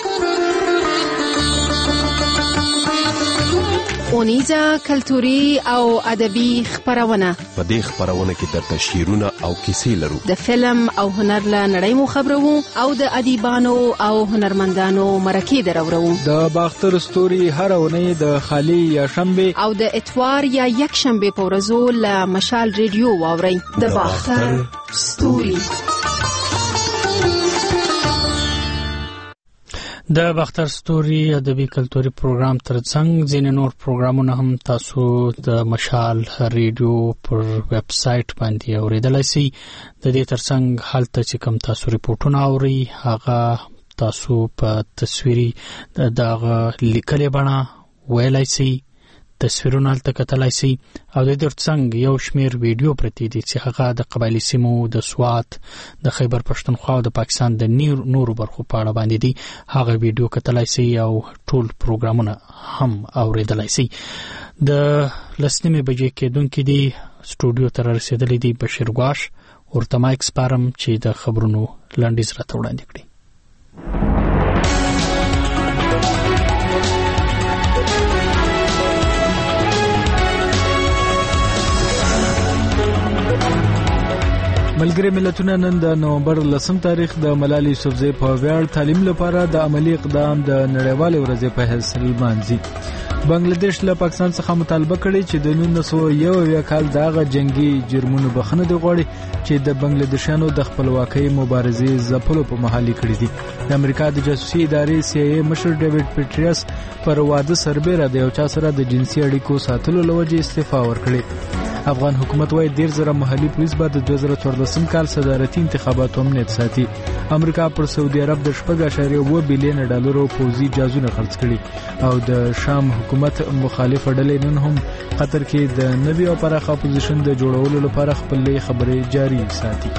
S21: اونیزه کلتوري او ادبي خبرونه.
S20: په دې خبرونه کې درته شعرونه او کیسې لرو.
S21: د فلم او هنر له نړۍ مو خبرو او د ادیبانو او هنرمندانو مرکې درورو.
S1: د باختر ستوري هر اونۍ د خالی یا شنبه
S21: او د اتوار یا یک شنبه په ورځو له مشال ریډیو واوري. د باختر ستوري.
S5: د باختر ستوري ادبي کلتوري پروګرام ترڅنګ ځینې نور پروګرامونه هم تاسو د مشال ریډیو پر ویب سټ باندې اوریدلای شئ. د دې ترڅنګ هلته چې کوم تاسو ریپورتونه اوري هغه تاسو په تصویري دغه لیکلې بڼه ویلای شئ، تصویرونه هلته کتلای شئ، او د دې ترڅنګ یو شمیر ویډیو پرتی دي چې هغه د قبایلي سیمو د سوات، د خیبر پښتونخوا او د پاکستان د نورو برخو په اړه باندې دي. هغه ویډیو کتلای شئ او ټول پروګرامونه هم اوریدلای شئ. د لسنیمې بجې کېدونکې دي سټوډیو ته رسیدلی دی بشیر ګواش، ورته مایک سپارم چې د خبرونو لنډیز راته وړاندې کړي.
S1: ملګری ملتونه نن د نومبر لسم تاریخ د ملالۍ یوسفزۍ په ویاړ تعلیم لپاره د عملی اقدام د نړیوالې ورځې په حیث لمانځي. بنگلاديش له پاکستان څخه مطالبه کړې چې د نولس سوه یو اویا کال دغه جنگي جرمونو بخښنه دی غواړي چې د بنگلاديشانو د خپلواکۍ مبارزې ځپلو په محل کړې دي. د امریکا د جاسوسي ادارې سی ای مشر ډیوډ پیټریاس پر واده سربېره د یو چا سره د جنسي اړیکو ساتلو لوجې استعفا ورکړې. افغان حکومت وايي ډیر زره محلي پولیس به د دوه زره څوارلسم کال صدارتي انتخاباتو امنیت ساتي. امریکا پر سعودي عرب د شپږ اعشاریه اووه بلین ډالرو پوځي جازونه خرڅ کړي او د شام حکومت مخالف ډلې نن هم قطر کې د نوي او پراخه اپوزیشن د جوړولو لپاره خپلې خبرې جاري ساتي.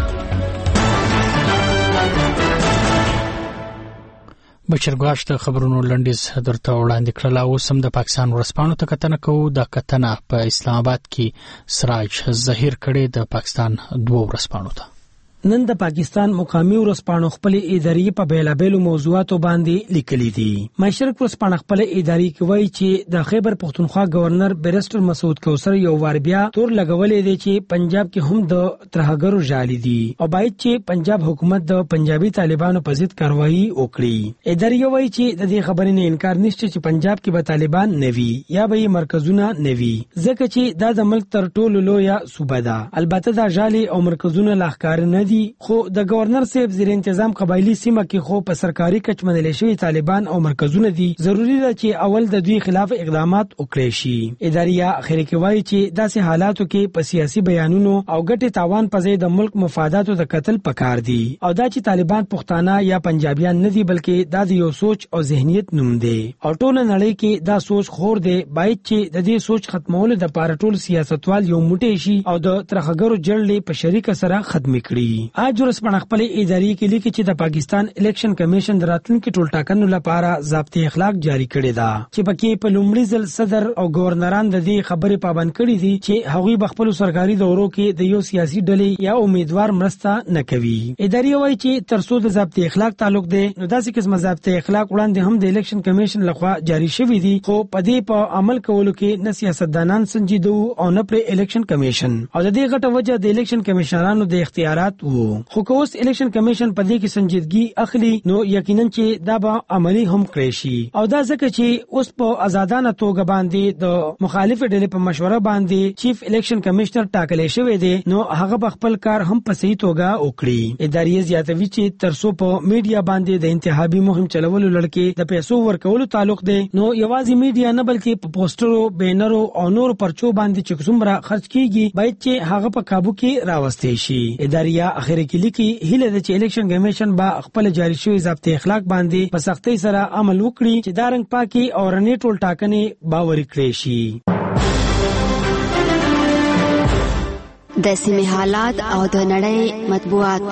S5: بشیر ګواش د خبرونو لنډیز درته وړاندې کړل. اوس هم د پاکستان ورځپاڼو ته کتنه کوو. د کتنه په اسلام آباد کې سراج ظهیر کړي د پاکستان دوه ورځپاڼو ته.
S3: نن د پاکستان مقامي ورځپاڼو خپل اداري په بیلابېلو موضوعاتو باندې لیکلي دي. مشرق ورځپاڼه خپل اداري کې وایي چې د خیبر پښتونخوا گورنر بیرسټر مسعود کوثر یو وار بیا تور لګولې دی چې پنجاب کې هم د ترهګرو جالي دي او باید چې پنجاب حکومت د پنجابي طالبانو په ضد کاروایی وکړي. اداري وایي چې د دې خبرې نه انکار نشته چې پنجاب کې به طالبان نوي یا به مرکزونه نوي، ځکه چې دا د ملک تر ټولو لویه صوبه ده. البته دا جالي او مرکزونه لاخکار نه خو د گورنر صاحب زیر انتظام قبایلی سیمه کې خو په سرکاري کچ منلې شوی طالبان او مرکزونه دي. ضروری ده چې اول د دوی خلاف اقدامات وکړي شي. اداريه اخر کې وایي چې داسې حالاتو کې په سیاسي بیانونو او ګټې تاوان په ځای د ملک مفاداتو د قتل پکار دي او دا چې طالبان پښتانه یا پنجابیان نه دي بلکې دا د یو سوچ او ذهنیت نوم دی او ټول نړۍ کې دا سوچ خور دی. باید چې د دې سوچ ختمولو د پاره ټول سیاستوال یو موټی شي او د ترخګرو جړلې په شریک سره ختم کړي. اج ورځپاڼه خپل اداري کې لیکي چې د پاکستان الیکشن کمیشن د راتلونکي ټول ټاکنو لپاره ضابطه اخلاق جاری کړی دا چې پکې په لومړي ځل صدر او گورنران د دې خبرې پابند کړي دي چې هغوی بخپل سرکاري دورو کې د یو سیاسي ډلې یا امیدوار مرسته نه کوي. اداري وایي چې ترڅو د ضابطه اخلاق تعلق دی نو داسې قسمه ضابطه اخلاق وړاندې هم د الیکشن کمیشن لخوا جاری شوې دي، خو په دې په عمل کولو کې نه سیاستدانان سنجیدو او نه پر الیکشن کمیشن او د دې غټه وجه د الیکشن کمیشنرانو د اختیارات وو. خو که اوس الیکشن کمیشن په دې کې سنجیدګي اخلي نو یقینا چې دا به عملی هم کړی شي او دا ځکه چې اوس په آزادانه توګه باندې د مخالف ډلې په مشوره باندې چیف الیکشن کمشنر ټاکلې شوی دی نو هغه به خپل کار هم په صحیح توګه وکړي. ادارې زیاتوي چې ترڅو په میډیا باندې د انتخابي مهم چلولو لړکې د پیسو ورکولو تعلق دی نو یوازې میډیا نه بلکې په پوسټرو، بینرو او نور پرچو باندې چې څومره خرج کیږي باید چې هغه په قابو کې راوستي شي. ادارې اخر کې لیکي هیله ده چې الیکشن کمیشن با خپل جاری شوی ضابطه اخلاق باندې په سختۍ سره عمل وکړي چې دا رنګ پاکي او رنې ټول ټاکنې باوري کړي شي.
S21: د سیمې حالات او د نړۍ مطبوعات.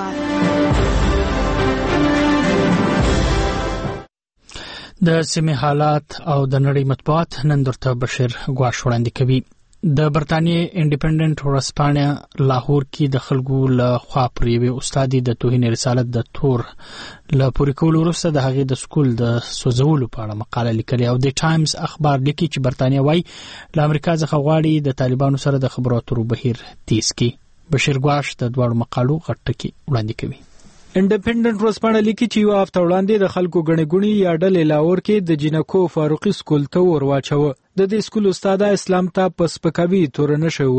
S5: د سیمې حالات او د نړۍ مطبوعات نن درته بشیر ګواش وړاندې کوي. د برتانیې انډیپندنت ورځپاڼه لاهور کې د خلکو له خوا پر یوې استادې د توهین رسالت د تور له پورې کولو وروسته د هغې د سکول د سوځولو په اړه مقاله لیکلې او د ټایمز اخبار لیکي چې برتانیه وايي له امریکا څخه غواړي د طالبانو سره د خبرو اترو بهیر تیز کړي. بشیر ګواش د دواړو مقالو غټ ټکي وړاندې کوي.
S1: انډیپندنت ورځپاڼه لیکي چې یو هفته وړاندې د خلکو ګڼې ګوڼې یا ډلې لاهور کې د جینکو فاروقي سکول ته ور واچوه. د دې سکول استاد اسلام ته په سپکاوي تورنه شوه.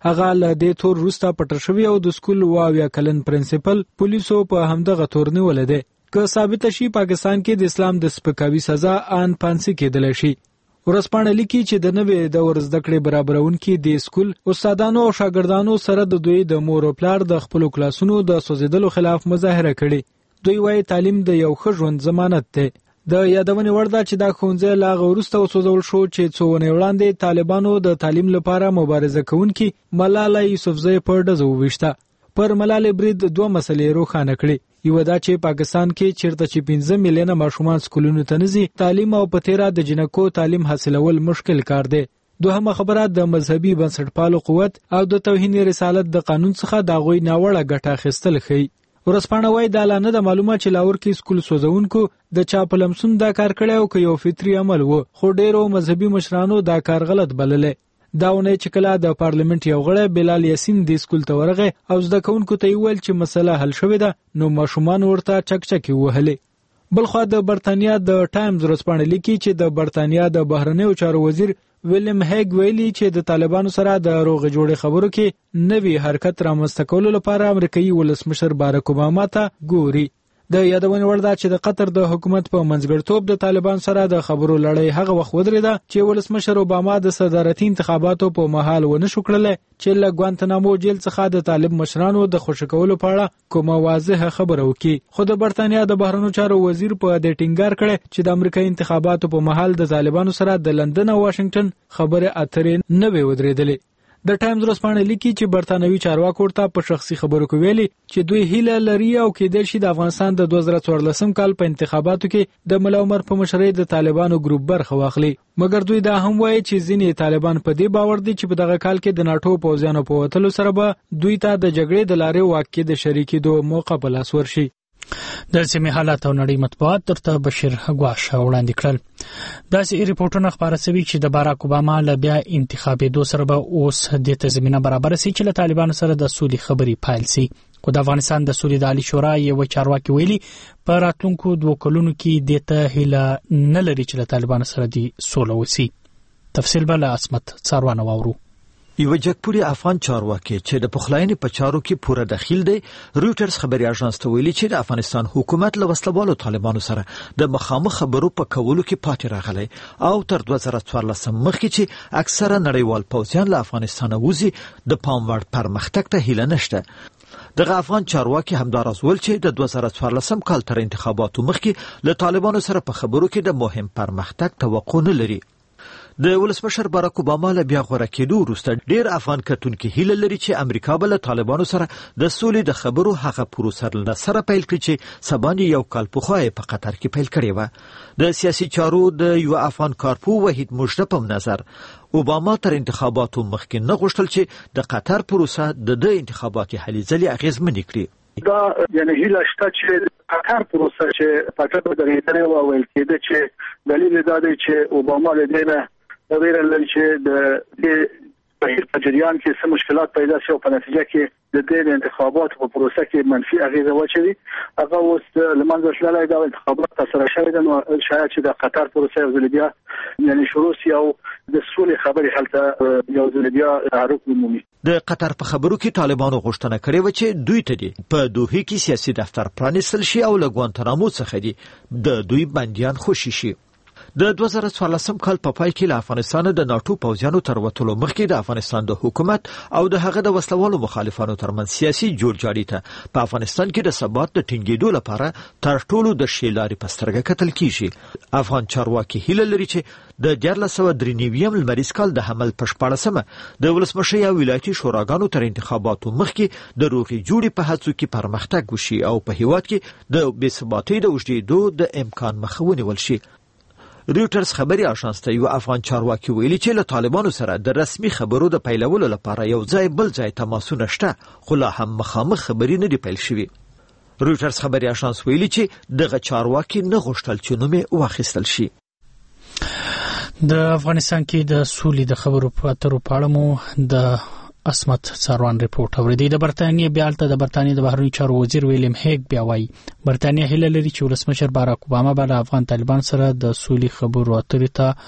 S1: هغه له دې تور وروسته پټر شوی او د سکول واویا کلن پرنسپل پولیسو په همدغه تور نیولې ده. که ثابت شي پاکستان کې د اسلام د سپکاوي سزا ان پانسي کېدل شي. ورسپانه لیکي چې د نوې دور زده کړې برابرونکي د سکول استادانو او شاګردانو سره د دوی د مور او پلار د خپل کلاسونو د سوځیدلو خلاف مظاهره کړې. دوی وايي تعلیم د یو ښه ژوند ضمانت دی. د یادونې وړ ده چې دا ښوونځی لا وروسته وسوځول شو چې څو ونې وړاندې طالبانو د تعلیم لپاره مبارزه کوونکي ملاله یوسفزۍ په ډزو وویشته. پر ملالۍ برید دوه مسلې روښانه کړې. یو دا چې پاکستان کې چیرته چې پنځه میلیونه ماشومان سکولونو ته نه ځي، تعلیم او په تیره د جنکو تعلیم حاصلول مشکل کار دی. دوهمه خبره د مذهبي بنسټپالو قوت او د توهین رسالت د قانون څخه د غوي ناوړه ګټه اخیستل ښيي. ورسپانه وای د اعلان د معلومات چې لاور کې سکول سوځونکو د چا په لمسون دا کار کړی او که یو فطري عمل وو، خو ډیرو مذهبي مشرانو دا کار غلط بللی. داونه چې کله د پارلیمنت یو غړی بلال یاسین د سکول ته ورغه او زده کوونکو ته ویل چې مسله حل شوې ده، نو ماشومان ورته چک چکی وهلې. بلخو د برتانیا د ټایمز ورسپانه لیکي چې د برتانیا د بهرنیو چارو وزیر ویلیم هیګ ویلي چې د طالبانو سره د روغ جوړې خبرو کې نوی حرکت رامنځته کولو لپاره امریکایي ولسمشر باراک اوباما ته ګوري. د یادونې وړ ده چې د قطر د حکومت په منځګړیتوب د طالبان سره د خبرو لړۍ هغه وخت ودرېده چې ولسمشر اوباما د صدارتي انتخاباتو په مهال ونه شو کړلی چې له ګوانتنامو جیل څخه د طالب مشرانو د خوشي کولو په اړه کومه واضحه خبره وکړي. خو د برتانیا د بهرنیو چارو وزیر په دې ټینګار کړی چې د امریکایي انتخاباتو په مهال د طالبانو سره د لندن او واشنگټن خبرې اترې نه وې ودرېدلې. د ټایمز ورسپانه لیکي چې برتانوي چارواکو ورته په شخصي خبرو کې ویلي چې دوی هیله لري او کېدای شي د افغانستان د دوه زره څوارلسم کال په انتخاباتو کې د ملا عمر په مشرۍ د طالبانو ګروپ برخه واخلي. مګر دوی دا هم وایي چې ځینې طالبان په دې باور دي چې په دغه کال کې د ناټو پوځیانو په وتلو سره به دوی ته د جګړې د لارې واقع د شریکېدو موقع په لاس ورشي. د سیمې حالات او نړۍ مطبوعات درته بشیر غواش وړاندې کړل. داسې ریپورتونه خبره شوي چې د باراک اوباما له بیا انتخابېدو سره به اوس دې ته زمینه برابره سي چې له طالبانو سره د سولې خبرې پیل سي. خو د افغانستان د سولې د عالی شورا یو چارواکي ویلي په راتلونکو دوه کلونو کې دې ته هیله نه لري چې له طالبانو سره دې سوله وسي. تفصیل به له عصمت څاروانه واورو.
S4: یو جګپوري افغان چارواکي چې د پخلاینې په چارو کې پوره دخیل دی، رويټرز خبري اژانس ته ویلي چې د افغانستان حکومت له وسلوالو طالبانو سره د مخامخ خبرو په کولو کې پاتې راغلی او تر دوه زره څوارلسم مخکې چې اکثره نړیوال پوځیان له افغانستان وځي د پام وړ پرمختګ ته هیله نشته. دغه افغان چارواکي همداراز ول چې د دوه زره څوارلسم کال تر انتخاباتو مخکې له طالبانو سره په خبرو کې د مهم پرمختګ توقع نه لري. د ولسمشر باراک اوباما له بیا غوړه کېدو وروسته ډیر افغان کتونکي هیله لري چې امریکا به له طالبانو سره د سولې د خبرو هغه پروسه له سره پیل کړي چې سبانې یو کال پخوا په قطر کې پیل کړې و. د سیاسي چارو د یو افغان کارپو وحید مجده په نظر اوباما تر انتخاباتو مخکې نه غوښتل چې د قطر پروسه د د انتخاباتي هلې ځلې اغیزمنې کړي.
S7: دا یعنی هیله شته چې قطر پروسه چې پټه په دغه ډول وویل کېده چې دلیل دا دی چې اوباما له دې نه د غیر لري چې د دې بهیر په جریان کې څه مشکلات پیدا شي او په نتیجه کې د دې انتخاباتو په پروسه کې منفي اغیزه واچوي. هغه اوس لمنځه تللی دا انتخابات تر شوي د شاید چې د قطر پروسه یو ځل بیا یعنی شروع سي او د سولې خبرې هلته یو ځل بیا تعارف ومومي.
S4: د قطر په خبرو کې طالبانو غوښتنه کړې و چې دوی ته دي په دوحه کې سیاسي دفتر پرانیستل شي او له ګوانتنامو څخه دي د دوی بنديان خوشي شي. د دوه زره څوارلسم کال په پای کې له افغانستان د ناټو پوځیانو تر وتلو مخکې د افغانستان د حکومت او د هغه د وسلوالو مخالفانو ترمنځ سیاسي جوړجاړي ته په افغانستان کې د ثبات د ټینګېدو لپاره تر ټولو د شیلارې په سترګه کتل کیږي. افغان چارواکي هیله لري چې د دیارلس سوه درې نوي لمریز کال د حمل په شپاړسمه د ولسمشر یا ولایتي شوراګانو تر انتخاباتو مخکې د روغې جوړې په هڅو کې پرمختګ وشي او په هیواد کې د بې ثباتۍ د اوږدېدو د امکان مخه ونیول شي. رويټرز خبري اژانس ته یو افغان چارواکي ویلي چې له طالبانو سره د رسمي خبرو د پیلولو لپاره یو ځای بل ځای تماسونه شته، خو لا هم مخامخ خبري نه دی پیل شوي. رويټرز خبري اژانس ویلي چې دغه چارواکي نه غوښتل چې نوم یې واخیستل شي.
S5: د افغانستان کې د سولې د خبرو په اترو په اړه مو د عصمت څاروان ریپورت اوریدي. د برتانیې بیالته د برتانیې د بهرنیو چارو وزیر ویلیم هیګ بیا وایي برتانیې هیله لري چې ولسمشر باراک اوباما به له افغان طالبان سره د سولې خبرو اترو ته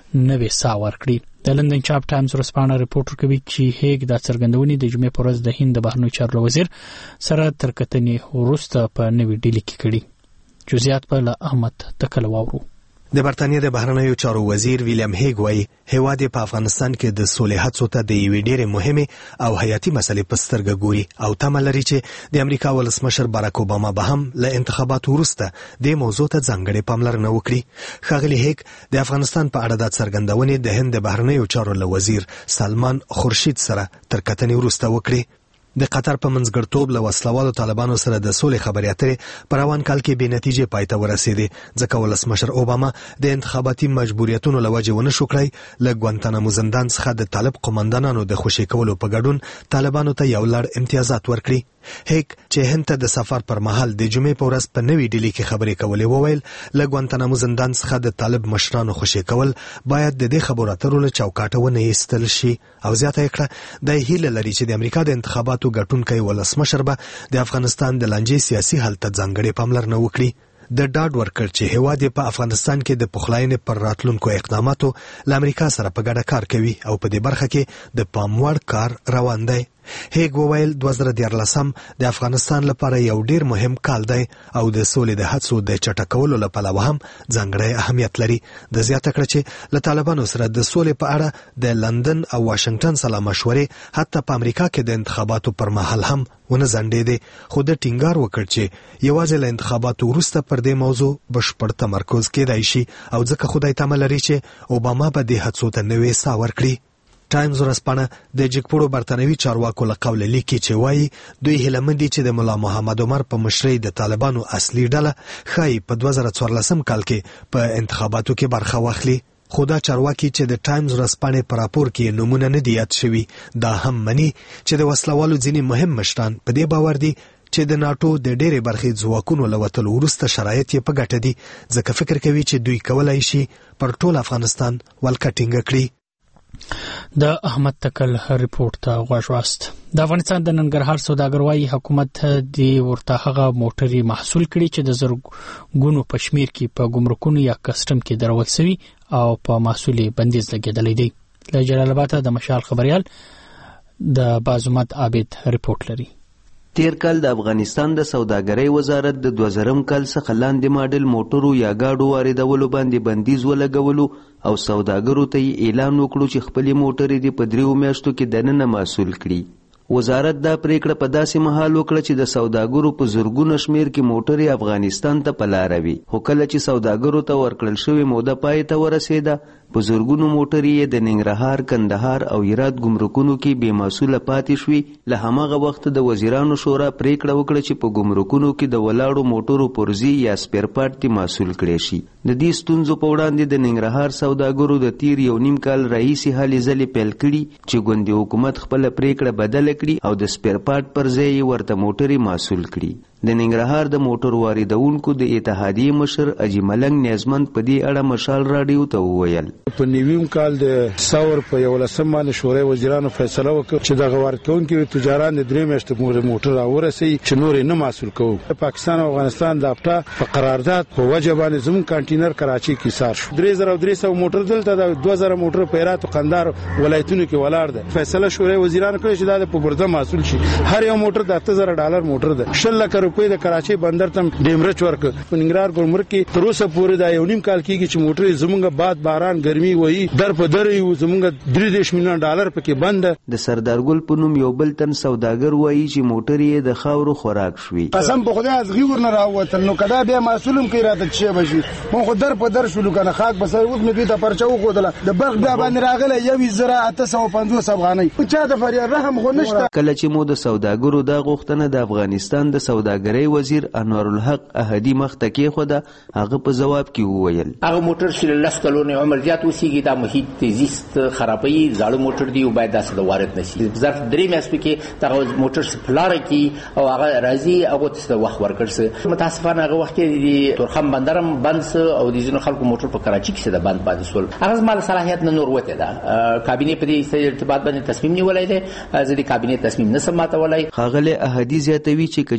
S5: نوې ساه ورکړي. د لندن چاپ ټایمز ورځپاڼه رپورټ کوي چې هیګ د څرګندونې د جمعې پر ورځ د هند د بهرنیو چارو وزیر سره تر کتنې وروسته په نوې ډیلي کې کړي. جزئیات په له احمد تکل واورو.
S8: د برتانیې د بهرنیو چارو وزیر ویلیام هیګ وایي هیواد په افغانستان کې د سولې هڅو ته د یوې ډېرې مهمې او حیاتي مسلې په سترګه ګوري او تمه لري چې د امریکا ولسمشر باراک اوباما به هم له انتخاباتو وروسته د موضوع ته ځانګړې پاملرنه وکړي. ښاغلي هیګ د افغانستان په اړه د څرګندونې د هند د بهرنیو چارو له وزیر سلمان خورشید سره تر کتنې وروسته وکړي. د قطر په منځګړتوب له وسلوالو طالبانو سره د سولې خبرې اترې په روان کال کې بې نتیجې پای ته ورسېدې، ځکه ولسمشر اوباما د انتخاباتي مجبوریتونو له وجې ونه شو کړی له ګوانتانامو زندان څخه د طالب قومندانانو د خوشي کولو په ګډون طالبانو ته یو لړ امتیازات ورکړي. هیک چې هند ته د سفر پر مهال د جمعې په ورځ په نوې ډیلي کې خبرې کولې وویل له ګوانتانامو زندان څخه د طالب مشرانو خوشي کول باید د دې خبرو اترو له چوکاټه ونه ایستل شي او زیاته یې کړه د هیله لري چې د امریکا د انتخاباتو ګټونکی ولسمشر به د افغانستان د لانجې سیاسي حل ته ځانګړې پاملرنه وکړي. د ډاډ ورکړ چې هیواد په افغانستان کې د پخلاینې پر راتلونکو اقداماتو له امریکا سره په ګډه کار کوي او په دې برخه کې د پام وړ کار روان دی. هیګ وویل دوه زره دیارلسم د افغانستان لپاره یو ډیر مهم کال دی او د سولې د هڅو د چټکولو له پلوه هم ځانګړی اهمیت لري. د زیاته کړه چې له طالبانو سره د سولې په اړه د لندن او واشنگټن سره مشورې حتی په امریکا کې د انتخاباتو پر مهال هم ونه ځنډېدې، خو د ټینګار وکړ چې یوازې له انتخاباتو وروسته پر دې موضوع بشپړ تمرکز کېدای شي او ځکه خدای تمه لري چې اوباما به دې هڅو ته نوې ساه ورکړي. ټایمز ورځپاڼه د جګپوړو برتانوي چارواکو له قوله لیکي چې وایي دوی هیله مند دي چې د ملا محمد عمر په مشرۍ د طالبانو اصلي ډله ښایي په دوه زره څوارلسم کال کې په انتخاباتو کې برخه واخلي. خو دا چارواکي چې د ټایمز ورځپاڼې په راپور کې نومونه نه دي یاد شوي دا هم مني چې د وسلوالو ځینې مهم مشران په دې باور دي چې د ناټو د ډېرې برخې ځواکونو له وتلو وروسته شرایط یې په ګټه دي، ځکه فکر کوي چې دوی کولی شي پر ټول افغانستان ولکه ټینګه کړي.
S5: د احمد تکل ریپورت ته غوږ واست. د افغانستان د ننګرهار سوداګر وايي حکومت دی ورته هغه موټري محصول کړي چې د زرګونو په شمیر کې په ګمرکونو یا کسټم کې درول شوی او په محصول بندیز لګیدلې دی. له جلال آباد د مشال خبريال د بازمت عابد ریپورت لري.
S22: تیر کال د افغانستان د سوداګرۍ وزارت د دوه زرم کال څخه لاندې ماډل موټرو یا گاډو واردولو باندې بندیز ولګولو او سوداګرو ته اعلان وکړو چې خپل موټرې د په دریو میاشتو کې دننه محصول کړي. وزارت دا پریکړه په داسې مهال وکړه چې د سوداګرو په زرګونو شمیر کې موټرې افغانستان ته په لاره وي، خو کله چې سوداګرو ته ورکړل شوې موده پای ته ورسېده په زرګونو موټرې د ننګرهار، کندهار او هرات ګمرکونو کې بې محصوله پاتې شوي. له هماغه وخت د وزیرانو شورا پریکړه وکړه چې په ګمرکونو کې د ولاړو موټرو پرزي یا سپیر پارټ تی محصول کړي شي. د دې ستونزو په وړاندې د ننګرهار سوداګرو د تیر یو نیم کال راهیسې هلې ځلې پیل کړي چې ګوندي حکومت خپل پریکړه بدله کړي او د سپیر پارټ پر ځای ورته موټرې محصول کړي. د ننګرهار د موټر واردونکو د اتحادیې مشر اجي ملنګ نیازمند په دې اړه مشال راډیو ته وویل
S23: په نویم کال د ثور په یولسم باندې شورای وزیرانو فیصله وکړه چې د غوړکونکو تجاران د درې میاشتو پورې موټر راورسي چې نور نه محصول کوي. پاکستان او افغانستان د افتا په قرارداد په وجه باندې زموږ کانټینر کراچي کې سار شو. درې زره درې سوه موټر دلته د دوه زره موټر په هرات او قندهار ولایتونو کې ولاړ دي. فیصله شورای وزیرانو کړې چې دا په ګرده محصول شي. هر یو موټر د اته زره ډالر موټر ده. شل لک روپۍ د کراچي بندر تم ډیمرچ ورک په ننګرهار ګمرک کې تر اوسه پورې دا یو نیم کال کېږي چې موټرې زمونږ باد باران ګرمي وایي در په در یو زمونږ درې دېرش میلیون ډالر پکې بند.
S22: د سردار ګل په نوم یو بل تن سوداګر وایي چې موټرې د خاورو خوراک شوي.
S24: قسم په خدای از غیور نه راووتل نو کدا بیا مسولم کوي راته چې بشي مون خو در په در شلو کنه خاک بس اوس مې دوی ته پرچا وخدله د برق بیا باندې راغله یو زره اته سوه پنځوس افغانۍ چا د فریاد رحم خو نشته.
S22: کله چې مو د سوداګرو د غوښتنه د افغانستان د سوداګرۍ وزیر انور الحق احدی مخته کې خوده هغه په جواب کې وویل
S25: هغه موټر چې لس کلونه عمر زیات وسیږي دا محیط زیست خرابوي زاړه موټر دی او باید داسې د وارد نشي. ظرف درې میاشتې کې دا موټر سپلار کی او هغه راځي هغه ته وخت ورکړ. متاسفانه هغه وخت کې د تورخم بندرم بند او د ځینو خلکو موټر په کراچي کې د بند پاتې سول. هغه مال صلاحیت نه نور وته دا کابینه په دې ارتباط باندې تصمیم نیولای دی. ځکه کابینه تصمیم نه سماتولای.
S22: خاغله احدی زیاتوي چې کچېره د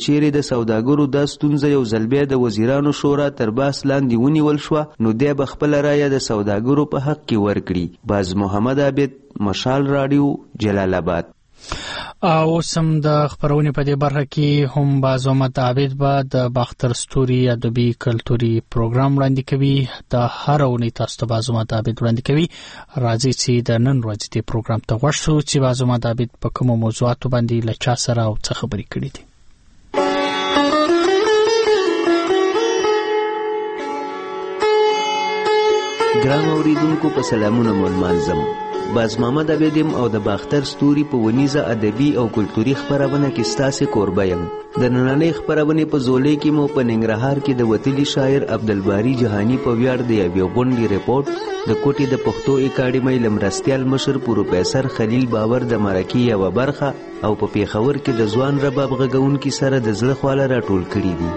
S22: سوداګرو دا ستونزه یو ځل بیا د وزیرانو شورا تر بحث لاندې ونیول شوه نو دی به خپله رایه د سوداګرو په حق کې ورکړي. باز محمد عابد، مشال راډیو، جلال آباد.
S5: او سم د خبرونې په دې برخه کې هم باز محمد عابد به د باختر ستوري ادبي کلتوري پروګرام وړاندې کوي. د هر اونۍ تاسو ته باز محمد عابد وړاندې کوي. راځي چې د نن ورځې دې پروګرام ته غوښ شو چې باز محمد عابد په کومو موضوعاتو باندې له چا سره او څه خبرې کړې دي.
S22: ګران اوریدونکو په سلامونه مو لمانځم. باز محمد عابد او د باختر ستوري په ونیزه ادبي او کلتوري خبرونه کې ستاسې کوربه یم. د نننۍ خبرونې په زولې کې مو په ننګرهار کې د وتلي شاعر عبدالباري جهاني په ویاړ د یوې غونډې رپورټ، د کوټې د پښتو اکاډمۍ له مرستیال مشر پروفیسر خلیل باور د مرکې یوه برخه او په پیښور کې د ځوان رباب غږونکي سره د زړه خواله راټول کړي دي.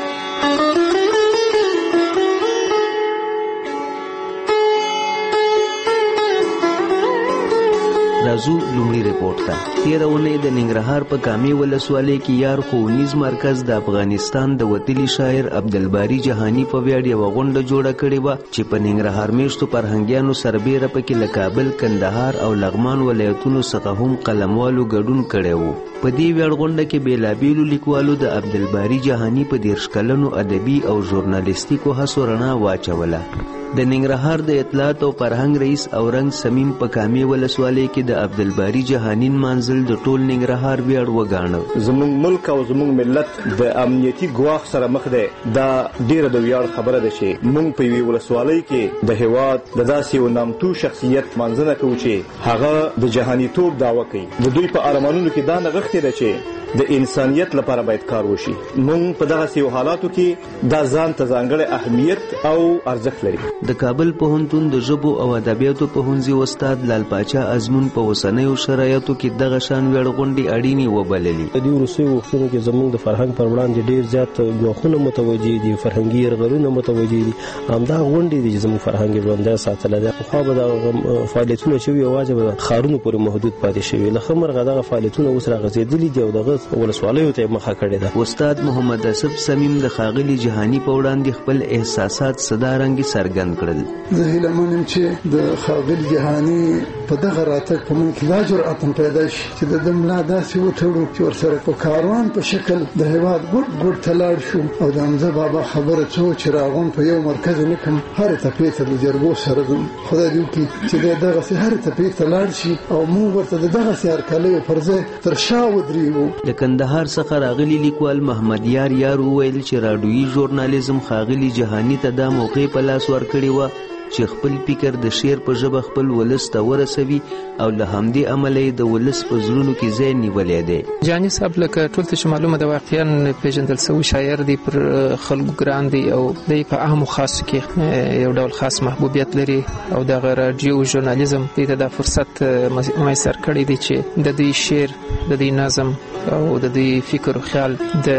S22: راځو لومړی رپورټ ته. تېره اونۍ د ننګرهار په کامې ولسوالۍ کې یار ښوونیز مرکز د افغانستان د وتلي شاعر عبدالباري جهاني په ویاړ یوه غونډه جوړه کړې وه چې په ننګرهار میشتو فرهنګیانو سربیره پکې له کابل، کندهار او لغمان ولایتونو څخه هم قلموالو ګډون کړی و. په دې ویاړ غونډه کې بېلابېلو لیکوالو د عبدالباري جهاني په دېرش کلنو ادبي او ژورنالیستیکو هڅو رڼا واچوله. د ننګرهار د اطلاعات او فرهنګ رئیس اورنګ سمیم په کامې ولسوالۍ کې د عبدالباري جهاني نمانځل د ټول ننګرهار ویاړ وګاڼه.
S2: زموږ ملک او زموږ ملت د امنیتي ګواښ سره مخ دی. دا ډیره د ویاړ خبره ده چې موږ په یوې ولسوالۍ کې د هیواد د داسې یو نامتو شخصیت منځنه کوو چې هغه د جهانیتوب دعوه کوي. د دوی په ارمانونو کې دا نغښتې ده چې د انسانیت لپاره باید کار وشي. موږ په دغه سیو حالاتو کې دا ځان ته ځانګړی اهمیت او ارزښت لري.
S22: د کابل پوهنتون د ژبو او ادبیاتو پوهنځي استاد لال پاچا ازمون په اوسنیو شرایطو کې دغه شان ویاړ غونډې اړینې وبللې.
S6: د دې وروستیو وختونو کې زموږ د فرهنګ پر وړاندې ډېر زیات ګواښونه متوجه دي، فرهنګي یرغلونه متوجه دي. همدا غونډې دي چې زموږ فرهنګ ژوندی ساتلی دی. پخوا به دغه فعالیتونه چې وي یوازې به د ښارونو پورې محدود پاتې شوي. له ښه مرغه دغه فعالیتونه اوس راغځېدلي دي او دغه ولسوالیو ته مخه کړې ده.
S22: استاد محمد اسف سمیم د ښاغلي جهاني په وړاندې خپل احساسات صدارنګي څرګند کړل.
S24: زه هیله منم چې د ښاغلي جهاني په دغه راتګ په موږ کې دا جرأت پیدا شي چې د ده ملا داسې وتړو چې ورسره په کاروان په شکل د هېواد ګوټ ګوټ ته لاړ شو او د حمزه بابا خبره څو چې راغون په یو مرکز نه کم هرې تپې ته د جرګو سره ځم. خدای دې وکړي چې دی دغسې هرې تپې ته لاړ شي او موږ ورته د دغسې هرکلیو پر ځای تر شا ودرېږو.
S22: د کندهار څخه راغلي لیکوال محمد یار یار وویل چې راډیویي ژورنالیزم ښاغلي جهاني ته دا موقع په لاس ورکړې وه چې خپل فکر د شعر په ژبه خپل ولس ته ورسوي او له همدې امله یې د ولس په زړونو کې ځای نیولی دی.
S9: جهاني صاحب لکه ټول ته چې معلومه ده واقعا پیژندل سوی شاعر دی، پر خلکو ګران دی او دی په عامو خاصو کې یو ډول خاص محبوبیت لري او دغه راډیو ژورنالیزم دې ته دا فرصت میسر کړی دی چې د دې شعر، د دې نظم او د دې فکر او خیال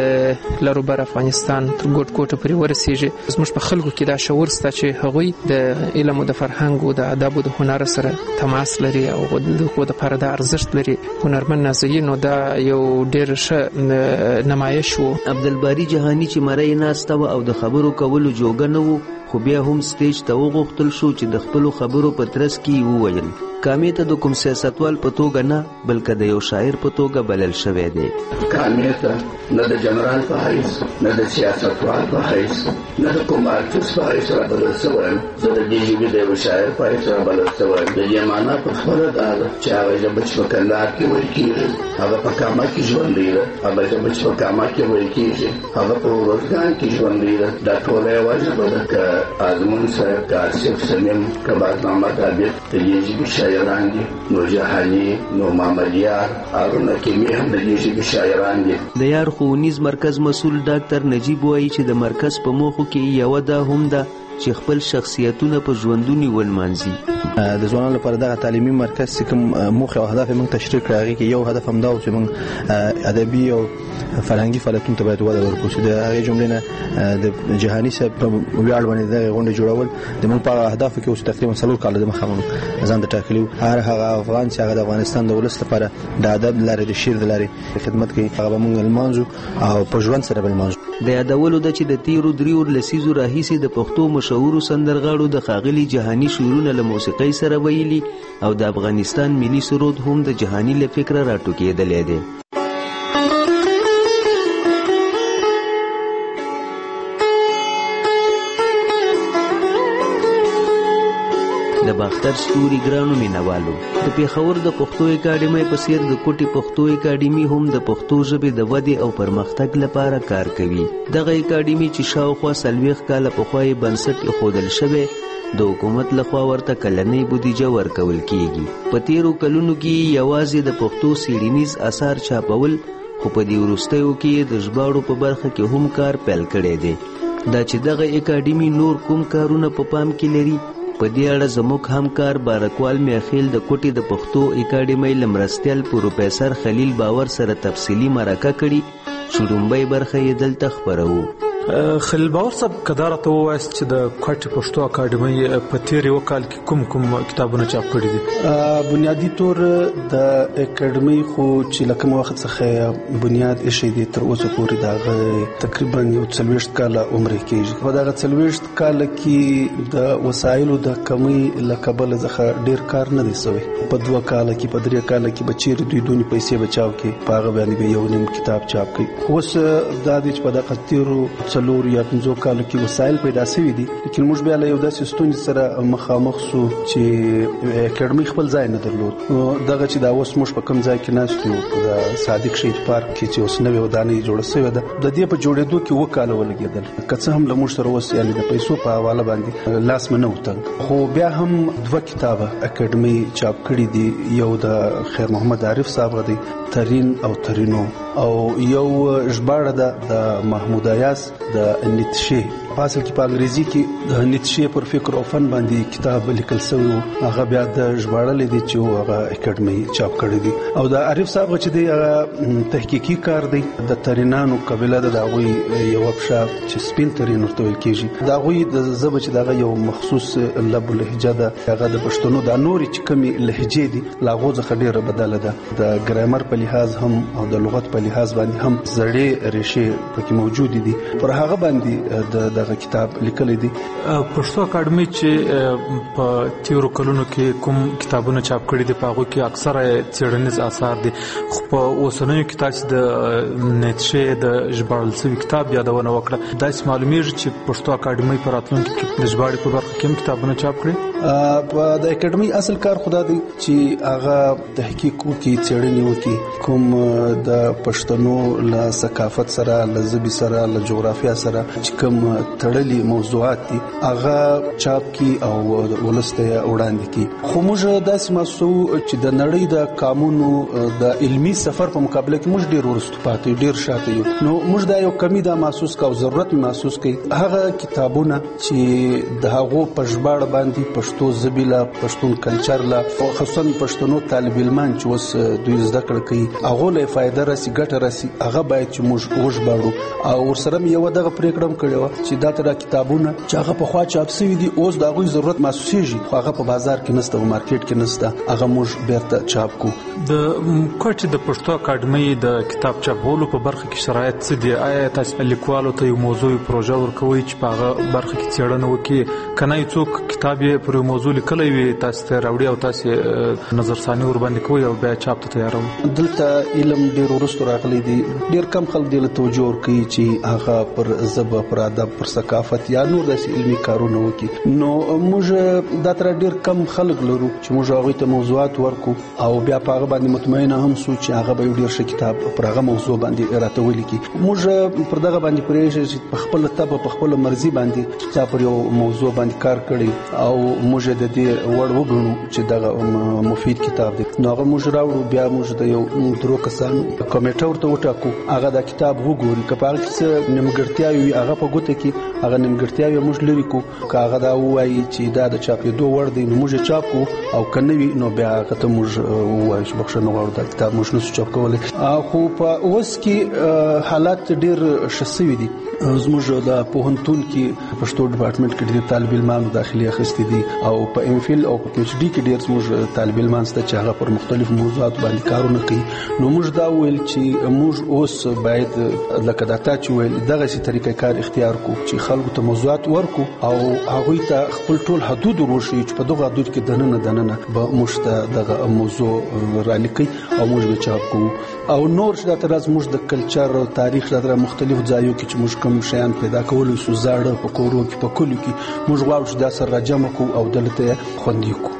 S9: د لرو بر افغانستان تر ګوټ ګوټه پورې ورسیږي. زموږ په خلکو کې دا شعور شته چې هغوی د علم او د فرهنګ او د ادب او د هنر سره تماس لري او د هغو دپاره دا ارزښت لري. هنرمند نازیین نو دا یو ډېر ښه نمایش و.
S22: عبدالباري جهاني چې مرۍ ناسته وه او د خبرو کولو جوګه نه و، خو بیا هم سټیج ته وغوښتل شو چې د خپلو خبرو په ترڅ کې وویل. کامې ته د کوم سیاستوال په توګه نه بلکې د یو شاعر په توګه بلل شوی دی.
S10: کامې ته نه د جنرال په حیث، نه د سیاستوال په حیث، نه د کوم آرټیست په حیث را بلل شوی یم. زه د دې ژبې د یو شاعر په حیث را بلل شوی یم. د دې معنا په خپله دا ده چې هغه ژبه چې په کندهار کې ویل کېږي هغه په کامه کې ژوندۍ ده، هغه ژبه چې په کامه کې ویل کېږي هغه په ارزګان کې ژوندۍ ده. دا ټوله یوه ژبه ده. که ازمون صاحب، که آصف سمیم، که باز محمد عابد د دې ژبې شاعران دي، نو جهاني، نو محمد یار، هارون حکیمي هم د دې ژبې شاعران دي.
S22: د یار ښوونیز مرکز مسؤل ډاکټر نجیب وایي چې د مرکز په موخو کې یوه دا هم ده چې خپل شخصیتونه په ژوندوني ولمانځي.
S11: د ځوانانو لپاره دغه تعلیمي مرکز چې کوم موخه او هدف موږ تشریح کړی هغه کې یو هدف هم دا و چې موږ ادبي او فرهنګي فعالیتونو ته باید وده ورکړو چې د هغې جملې نه د جهاني صاحب په ویاړ باندې دغه غونډې جوړول د موږ په اهدافو کې اوس تقریبا څلور کاله د مخه موږ ځان ته ټاکلي وو. هر هغه افغان چې هغه د افغانستان د ولس لپاره د ادب لارې د شعر د لارې خدمت کوي هغه به موږ لمانځو او په ژوند سره به لمانځو.
S22: د یادولو ده چې د تیرو دریو لسیزو راهیسې د پښتو مشهورو سندرغاړو د ښاغلي جهاني شعرونه له موسیقۍ سره ویلي او د افغانستان ملي سرود هم د جهاني له فکره راټوکېدلی دی. د باختر ستوري ګرانو مینوالو، د پیښور د پښتو اکاډمۍ په څیر د کوټي پښتو اکاډمي هم د پښتو ژبې د ودې او پرمختګ لپاره کار کوي. دغه اکاډمي چې شاوخوا څلوېښت کاله پخوا یې بنسټ ایښودل شوی د حکومت لخوا ورته کلنۍ بودیجه ورکول کیږي. په تیرو کلونو کې یوازې د پښتو څیړنیز اثار چاپول، خو په دې وروستیو کې د ژباړو په برخه کې هم کار پیل کړی دی. دا چې دغه اکاډمي نور کوم کارونه په پام کې لري، په دې اړه زموږ همکار بارکوال میاخیل د کوټي د پښتو اکاډمۍ له مرستیال پروفیسر خلیل باور سره تفصیلي مرکه کړي. شړومبۍ برخه یې دلته خپروو.
S12: خلیل باور صاحب کدار ته وایست چې د کوټي پښتو اکاډمۍ په تیر یو کال کې کوم کوم کتابونه چاپ کړي دي؟
S13: بنیادی طور د اکاډمۍ خو چې لکه وخت څخه بنیاد ایښی دی تر اوسه پورې دا تقریبا یو څلوېښت کاله عمر کېږي. په دغه څلوېښت کاله کې د وسایلو د کمی له کبله څخه ډیر کار نه دی شوی. په دوه کاله کې په درې کاله کې به چیرې دوی دونې پیسې بچاو کې په هغه باندې به یو نیم کتاب چاپ کړي. اوس دا دی چې په دغه تیرو څلور یا پنځو کالو کې وسایل پیدا شوي دي، لیکن موږ بیا له یو داسې ستونزې سره مخامخ سو چې اکاډمۍ خپل ځای نه درلود. دغه چې دا اوس موږ په کوم ځای کې ناست یو د صادق شهید پارک کې چې اوس نوې ودانۍ جوړه شوې ده، د دې په جوړېدو کې اووه کاله ولګېدل. که څه هم له موږ سره اوس یعنې د پیسو په حواله باندې لاس مې نه و تنګ، خو بیا هم دوه کتابه اکاډمۍ چاپ کړي دي. یو د خیر محمد عارف صاحب دی ترین او ترینو، او یو ژباړه ده د محمود ایاس د نیتشه. پاسل کې په انګریزي کې د نیتشه پر فکر او فن باندې کتاب لیکل شوی و، هغه بیا د ژباړل دي چې هغه اکاډمۍ چاپ کړی دي. او د عارف صاحب چې دی هغه تحقیقي کار دی. د ترینانو قبیله د هغوی یو بشا چې سپین ترین ورته ویل کېږي، د هغوی د ژبه چې دغه یو مخصوص لب لهجه ده، هغه د پښتنو د نورې چې کمی لهجې دي له هغو څخه ډېره بدله ده. د ګرامر په لحاظ هم او د لغت په لحاظ باندې هم زړې ریښې پکې موجود دي. پر هغه باندې د دغه کتاب لیکل دي.
S12: پښتو اکاډمۍ چې په تیرو کلونو کې کوم کتابونه چاپ کړي دي په هغه کې اکثره څېړنیز آثار دي، خو په اوسنیو کې تاسو د نیتشه د ژباړل شوي کتاب یادونه وکړه. داسې معلومیږي چې پښتو اکاډمۍ په راتلونکي کې د ژباړې په برخه کې هم کتابونه چاپ کړي.
S13: په د اکاډمۍ اصل کار خدا دی چې هغه تحقیق وکړي، څېړنې وکړي، کوم د پښتنو له ثقافت سره، له ژبې سره، له جغرافیا سره چې کوم تړلي موضوعات دي هغه چاپ کی او ولسته وړاندې کی. خو موږ داسې محسوسو چې د نړۍ د قانونو د علمي سفر په مقابله کې موږ ډیر ورستو پاتې، ډیر شاته یو. نو موږ دا یو کمی دا محسوس کا او ضرورت محسوس کی هغه کتابونه چې د هغو په ژباړه باندې پښتو ژبې لا پښتون کلچر لا خصوصا پښتنو طالب علمان چې اوس دوی زده کړه کوي هغه له فائدہ راسي ګټه راسي هغه باید چې موږ وژباړو. او ورسره یو دغه پریکړه کړې و چې دا تر کتابونه چې هغه په خوا چاپ شوي دي اوس د هغوی ضرورت محسوسېږي، خو هغه په بازار کې نشته او مارکیټ کې نشته، هغه موږ بیرته چاپ کو.
S12: د کوټي د پښتو اکاډمۍ د کتاب چاپولو په برخه کې شرایط څه دي؟ آیا تاسو لیکوالو ته یو موضوعي پروژه ورکوي چې په هغه برخه کې څېړنه وکړي؟ کنه یو څوک کتاب یې پر موضوع لیکلی وي تاسو ته راوړي او تاسو نظرثاني ور باندې کوي او بیا چاپ ته تیاروي؟
S13: دلته علم ډېر وروسته راغلی دی، ډېر کم خلک دې له توجه ورکوي چې هغه پر ژبه، پر ادب، پر ثقافت یا نور داسې علمي کارونه وکړي. نو موږ دا تر ډېر کم خلک لرو چې موږ هغوی ته موضوعات ورکو او بیا په هغه باندې مطمئنه هم سو چې هغه به یو ډېر ښه کتاب پر هغه موضوع باندې راته ولیکي. موږ پر دغه باندې پرېږدو چې په خپله طبع په خپله مرضي باندې چا پر یو موضوع باندې کار کړی او موږ د دې وړ وګڼو چې دغه مفید کتاب دی، نو هغه موږ راوړو، بیا موږ د یو درو کسانو کمیټه ورته وټاکو، هغه دا کتاب وګوري، که په هغه کې څه نیمګړتیاوې وي هغه په ګوته کړي هغه نیمګړتیاوې موږ لري کو کاغه دا وایي چې دا د چاپېدو وړ دی نو موږ چاپ کو او کنوي نو بیا هغه ته موږ وایو چې بخښنه غواړو دا کتاب موږ نشو چاپ کولای. خو په اوس کې حالات ډیر شسوي دي. زموږ د پوهنتون کې پښتو ډپارټمنټ کې ډیر طالب علمان داخلي اخیستي دي او په ایم فیل او په پی ایچ ډي کې ډیر زموږ طالب علمان ست چې هغه پر مختلف موضوعات باندې کارونه کوي. نو موږ دا ویل چې موږ اوس باید لکه داتا چې ویل دغه سي طریقې کار اختیار کو چې خلکو ته موضوعات ورکو او هغه ته خپل ټول حدود وروشي چې په دغه حدود کې دننه دننه به موږ دغه موضوع را لیکي او موږ به چاپ کو او نور چې دا تراز موږ د کلچر او تاریخ لپاره مختلف ځایو کې چې موږ کوم شیان پیدا کولو سو زاړه په کورو کې په کلو کې موږ غواړو چې دا سره راجمع کو او دلته خوندي کو.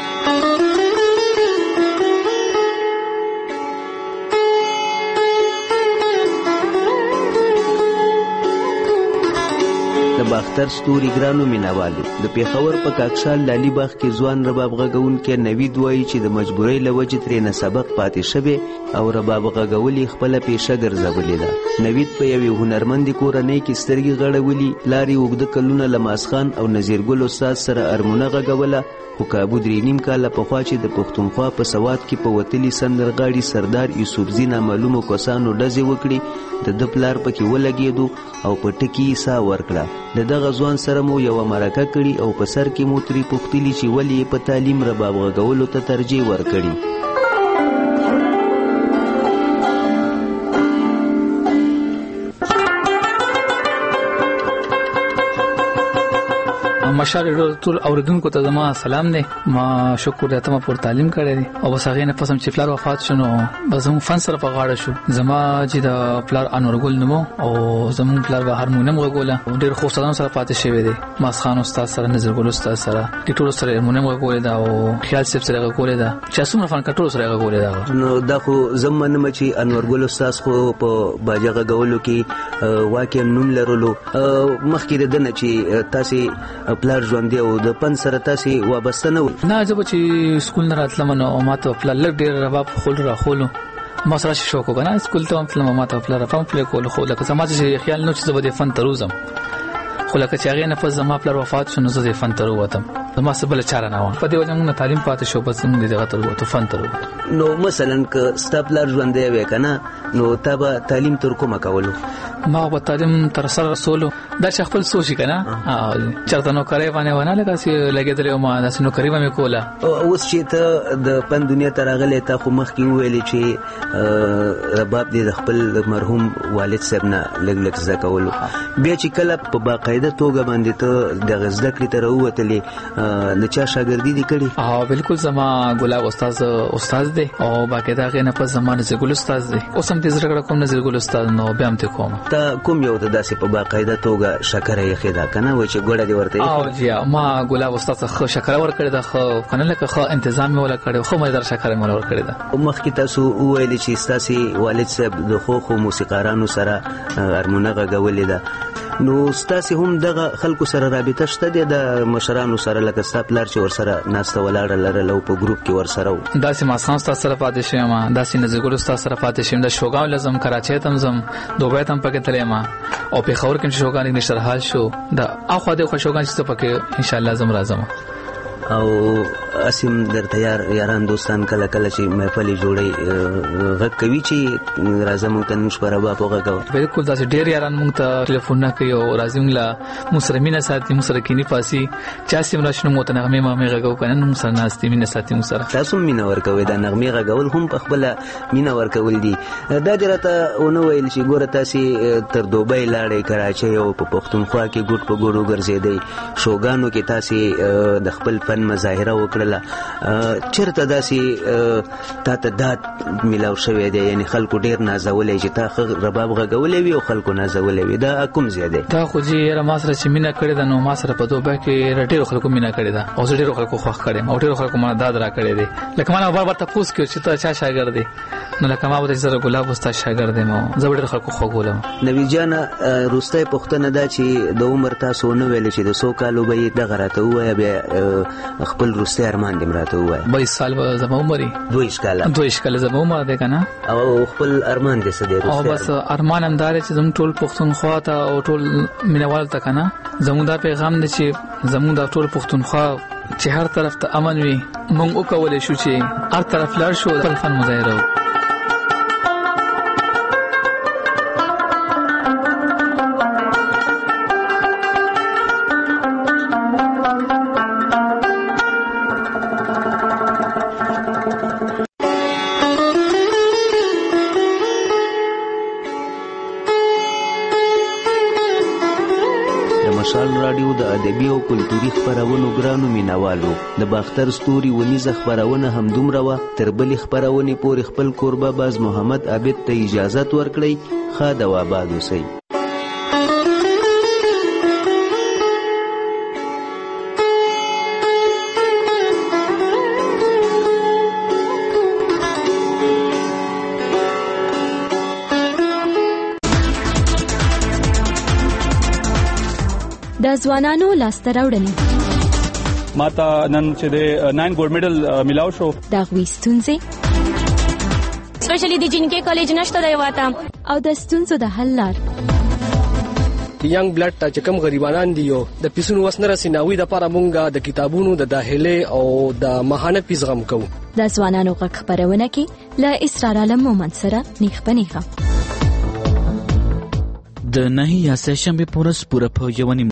S22: د باختر ستوري ګرانو مینوالو د پیښور په کاکشال لالي باغ کې ځوان رباب غږون کې نوید وایي چې د مجبورۍ لوجې ترې نه سبق پاتې شوی او رباب غږولي خپل پیشه ګرځولې ده. نوید په یوې هنرمندې کورنۍ کې سترګې غړولي لاري اوږده کلونه لماس خان او نذیر ګل استاد سره ارمونه غږوله خو کابو درې نیم کاله پخوا چې د پښتونخوا په سواد کې په وتلي سندرغاړي سردار یوسفزي نامعلومو کسانو ډزې وکړي د ده پلار پکې ولګېدو او په ټکي یې ساه ورکړه. د دغه ځوان سره مو یوه مرکه کړي او په سر کې مو ترې پوښتلي چې ولې یې په تعلیم رباب غږولو ته ترجیح ورکړي.
S14: مشال ټول اوریدونکو ته زما سلام دی. ما شکر د تمه پر تعلیم کړی دی او بس هغه نه پسم چې پلار وفات شونه بس زموږ فن سره په غاړه شو. زما چې د پلار انور ګل نومو او زموږ پلار به هارمونیم غوګوله ډیر خو ستاسو سره پاتې شوی دی. ماس خان استاد سره نظر ګل استاد سره ټول سره هارمونیم غوګول دا او خیال سپ سره غوګول دا چې څومره فن کټول سره غوګول دا.
S22: نو دا خو زمونه مچې انور ګل استاد خو په باجه غوګولو کې واقع نوم لرلو مخکې د دنه چې تاسو پلار ژوند دی او د پن سره تاسو وابسته نه و.
S14: نه زه چې سکول نه راتلم نو ماته پلار لږ ډیر رباب خول را خولو ما سره شوق وکنه سکول ته تلم ماته پلار رباب پلی کول خو لکه سماج چې خیال نو چې زه به فن تروزم خو لکه چې هغه نه پس زما پلار وفات شو نو زه فن ترو وتم زما سبل چاره نه و په دې وجه موږ تعلیم پاتې شو بس موږ دغه تر وته فن ترو.
S22: نو مثلا ک ستاپلار ژوند دی وکنه نو تابه تعلیم تر کومه کولو
S14: ما په تعلیم تر سره رسولو دا چې خپل سوچ کنه چرته نو کوي باندې ونه لکه چې لګیدل ما د نو کوي مې کوله.
S22: اوس چې ته د پن دنیا ته راغلی ته خو مخ کې ویلې چې رباب دې د خپل مرحوم والد صاحب نه لګ لګ زده کولو بیا چې کله په باقاعده توګه باندې ته د غزده کړې تر ووتلې د چا شاګردي دي کړي؟
S14: ها بالکل زما ګلاب استاد استاد دی او باقاعده غي نه په زمانه زه ګل استاد دی اوس هم دې زړه کوم نظر ګل استاد نو بیا هم ته کوم.
S22: ته کوم یو د داسې په باقاعده توګه شکر یې خېدا کنه و چې ګوړه دی ورته؟
S14: او جی ما ګلاب استاد خو شکر ور کړی دا خو کنه لکه خو تنظیم مې ولا کړی خو مې در شکر مې ور کړی دا.
S22: مخکې تاسو ویل چې تاسو والد صاحب د خو خو موسیقارانو سره ارمونه غوولې ده نو ستاسو هم دغه خلکو سره رابطه شته د مشرانو سره لکه ستاپلار چې ور سره ناسته ولاړه لرله او په ګروپ کې ور سره و
S14: داسې ماسخان ستاسو سره پاتې شوم داسې نزګل ستاسو سره پاتې شوم د شوګاو لازم کراچۍ تم زم دوبه تم پکې تلې ما او په خبر کې شوګان نشر حال شو د اخو د خوشوګان چې پکې ان شاء الله زم راځم
S22: او اسیم در تیار یاران دوستان کله کله چې محفل جوړي غږ کوي چې راځم ته نوش پر بابا غږ
S14: بالکل دا ډېر یاران مونږ ته ټلیفون نه کوي او راځم لا مسرمینه ساتي مسرکینی پاسي چا سیم راشنو مو ته نغمه ما مې غږ کنه نو سره ناستې مینه ساتي مو سره
S22: تاسو مینه ورکوي دا نغمه غږول هم په خپل مینه ورکول دي دا درته ونه ویل چې ګوره تاسو تر دوبۍ لاړې کراچۍ او په پښتونخوا کې ګډ په ګډو ګرځېدي شوګانو کې تاسو د خپل فن مظاهره وکړه چیرته داسې تا ته دات ملاو شوی دی یعنی خلکو ډیر نازولې چې تا رباب غږولې وي او خلکو نازولې وي دا کوم زیاده
S14: دا خو چې ما سره چې مینا کړی دا نو ما سره په دوبه کې ډیر خلکو مینا کړی دا او ډیر خلکو خوښ کړم او ډیر خلکو ما داد را کړی دی لکه ما بار بار تاسو کې چې ته چا شاګرد دی نو لکه ما وته زره ګلاب استاد شاګرد دی مو زه ډیر خلکو خو ګولم
S22: نبی جان روستای پښتنه دا چې د عمر تاسو نو ویل چې د سو کالو به د غراته وای بیا خپل روسته ارمان دې مراته ووایه.
S14: بایس سال به زما عمر
S22: دویش کاله
S14: دویش کاله زما عمر دی که نه.
S22: او خپل ارمان دې څه دی؟
S14: او بس ارمان همدا دی چې زموږ ټول پښتونخوا ته او ټول مینوال ته که نه زموږ دا پیغام دی چې زموږ دا ټول پښتونخوا چې هر طرف ته امن وي موږ وکولی شو چې هر طرف لاړ شو خپل فن مظاهره وکړو.
S22: مشال رادیو د ادبي او کلتوري خبرونو ګرانو مینوالو د باختر ستوري ونیزه خبرونه هم دومره وه تر بلې خبرونې پورې خپل کوربه باز محمد عابد ته اجازت ورکړئ. ښاد او آباد اوسئ.
S15: د ځوانانو لاسته راوړنې
S16: ماته نن چې د ناین ګولډ میډل ملاو شو
S15: د غوي ستونزې
S17: سپیشلی د جنکې کالج نشته دی واته
S15: او د ستونزو د حل لار.
S18: ینګ بلډ ته چې کوم غریبانان دي یو د پیسونو وسنه رسیناوي د لپاره مونږه د کتابونو د داخله او د مهانه پیغام کوو.
S15: د ځوانانو غږ خبرونه کې ل اسرار عالم مومن سره نیخ پنیخه
S19: د نهي یا سه شنبه پورس پوره په یونی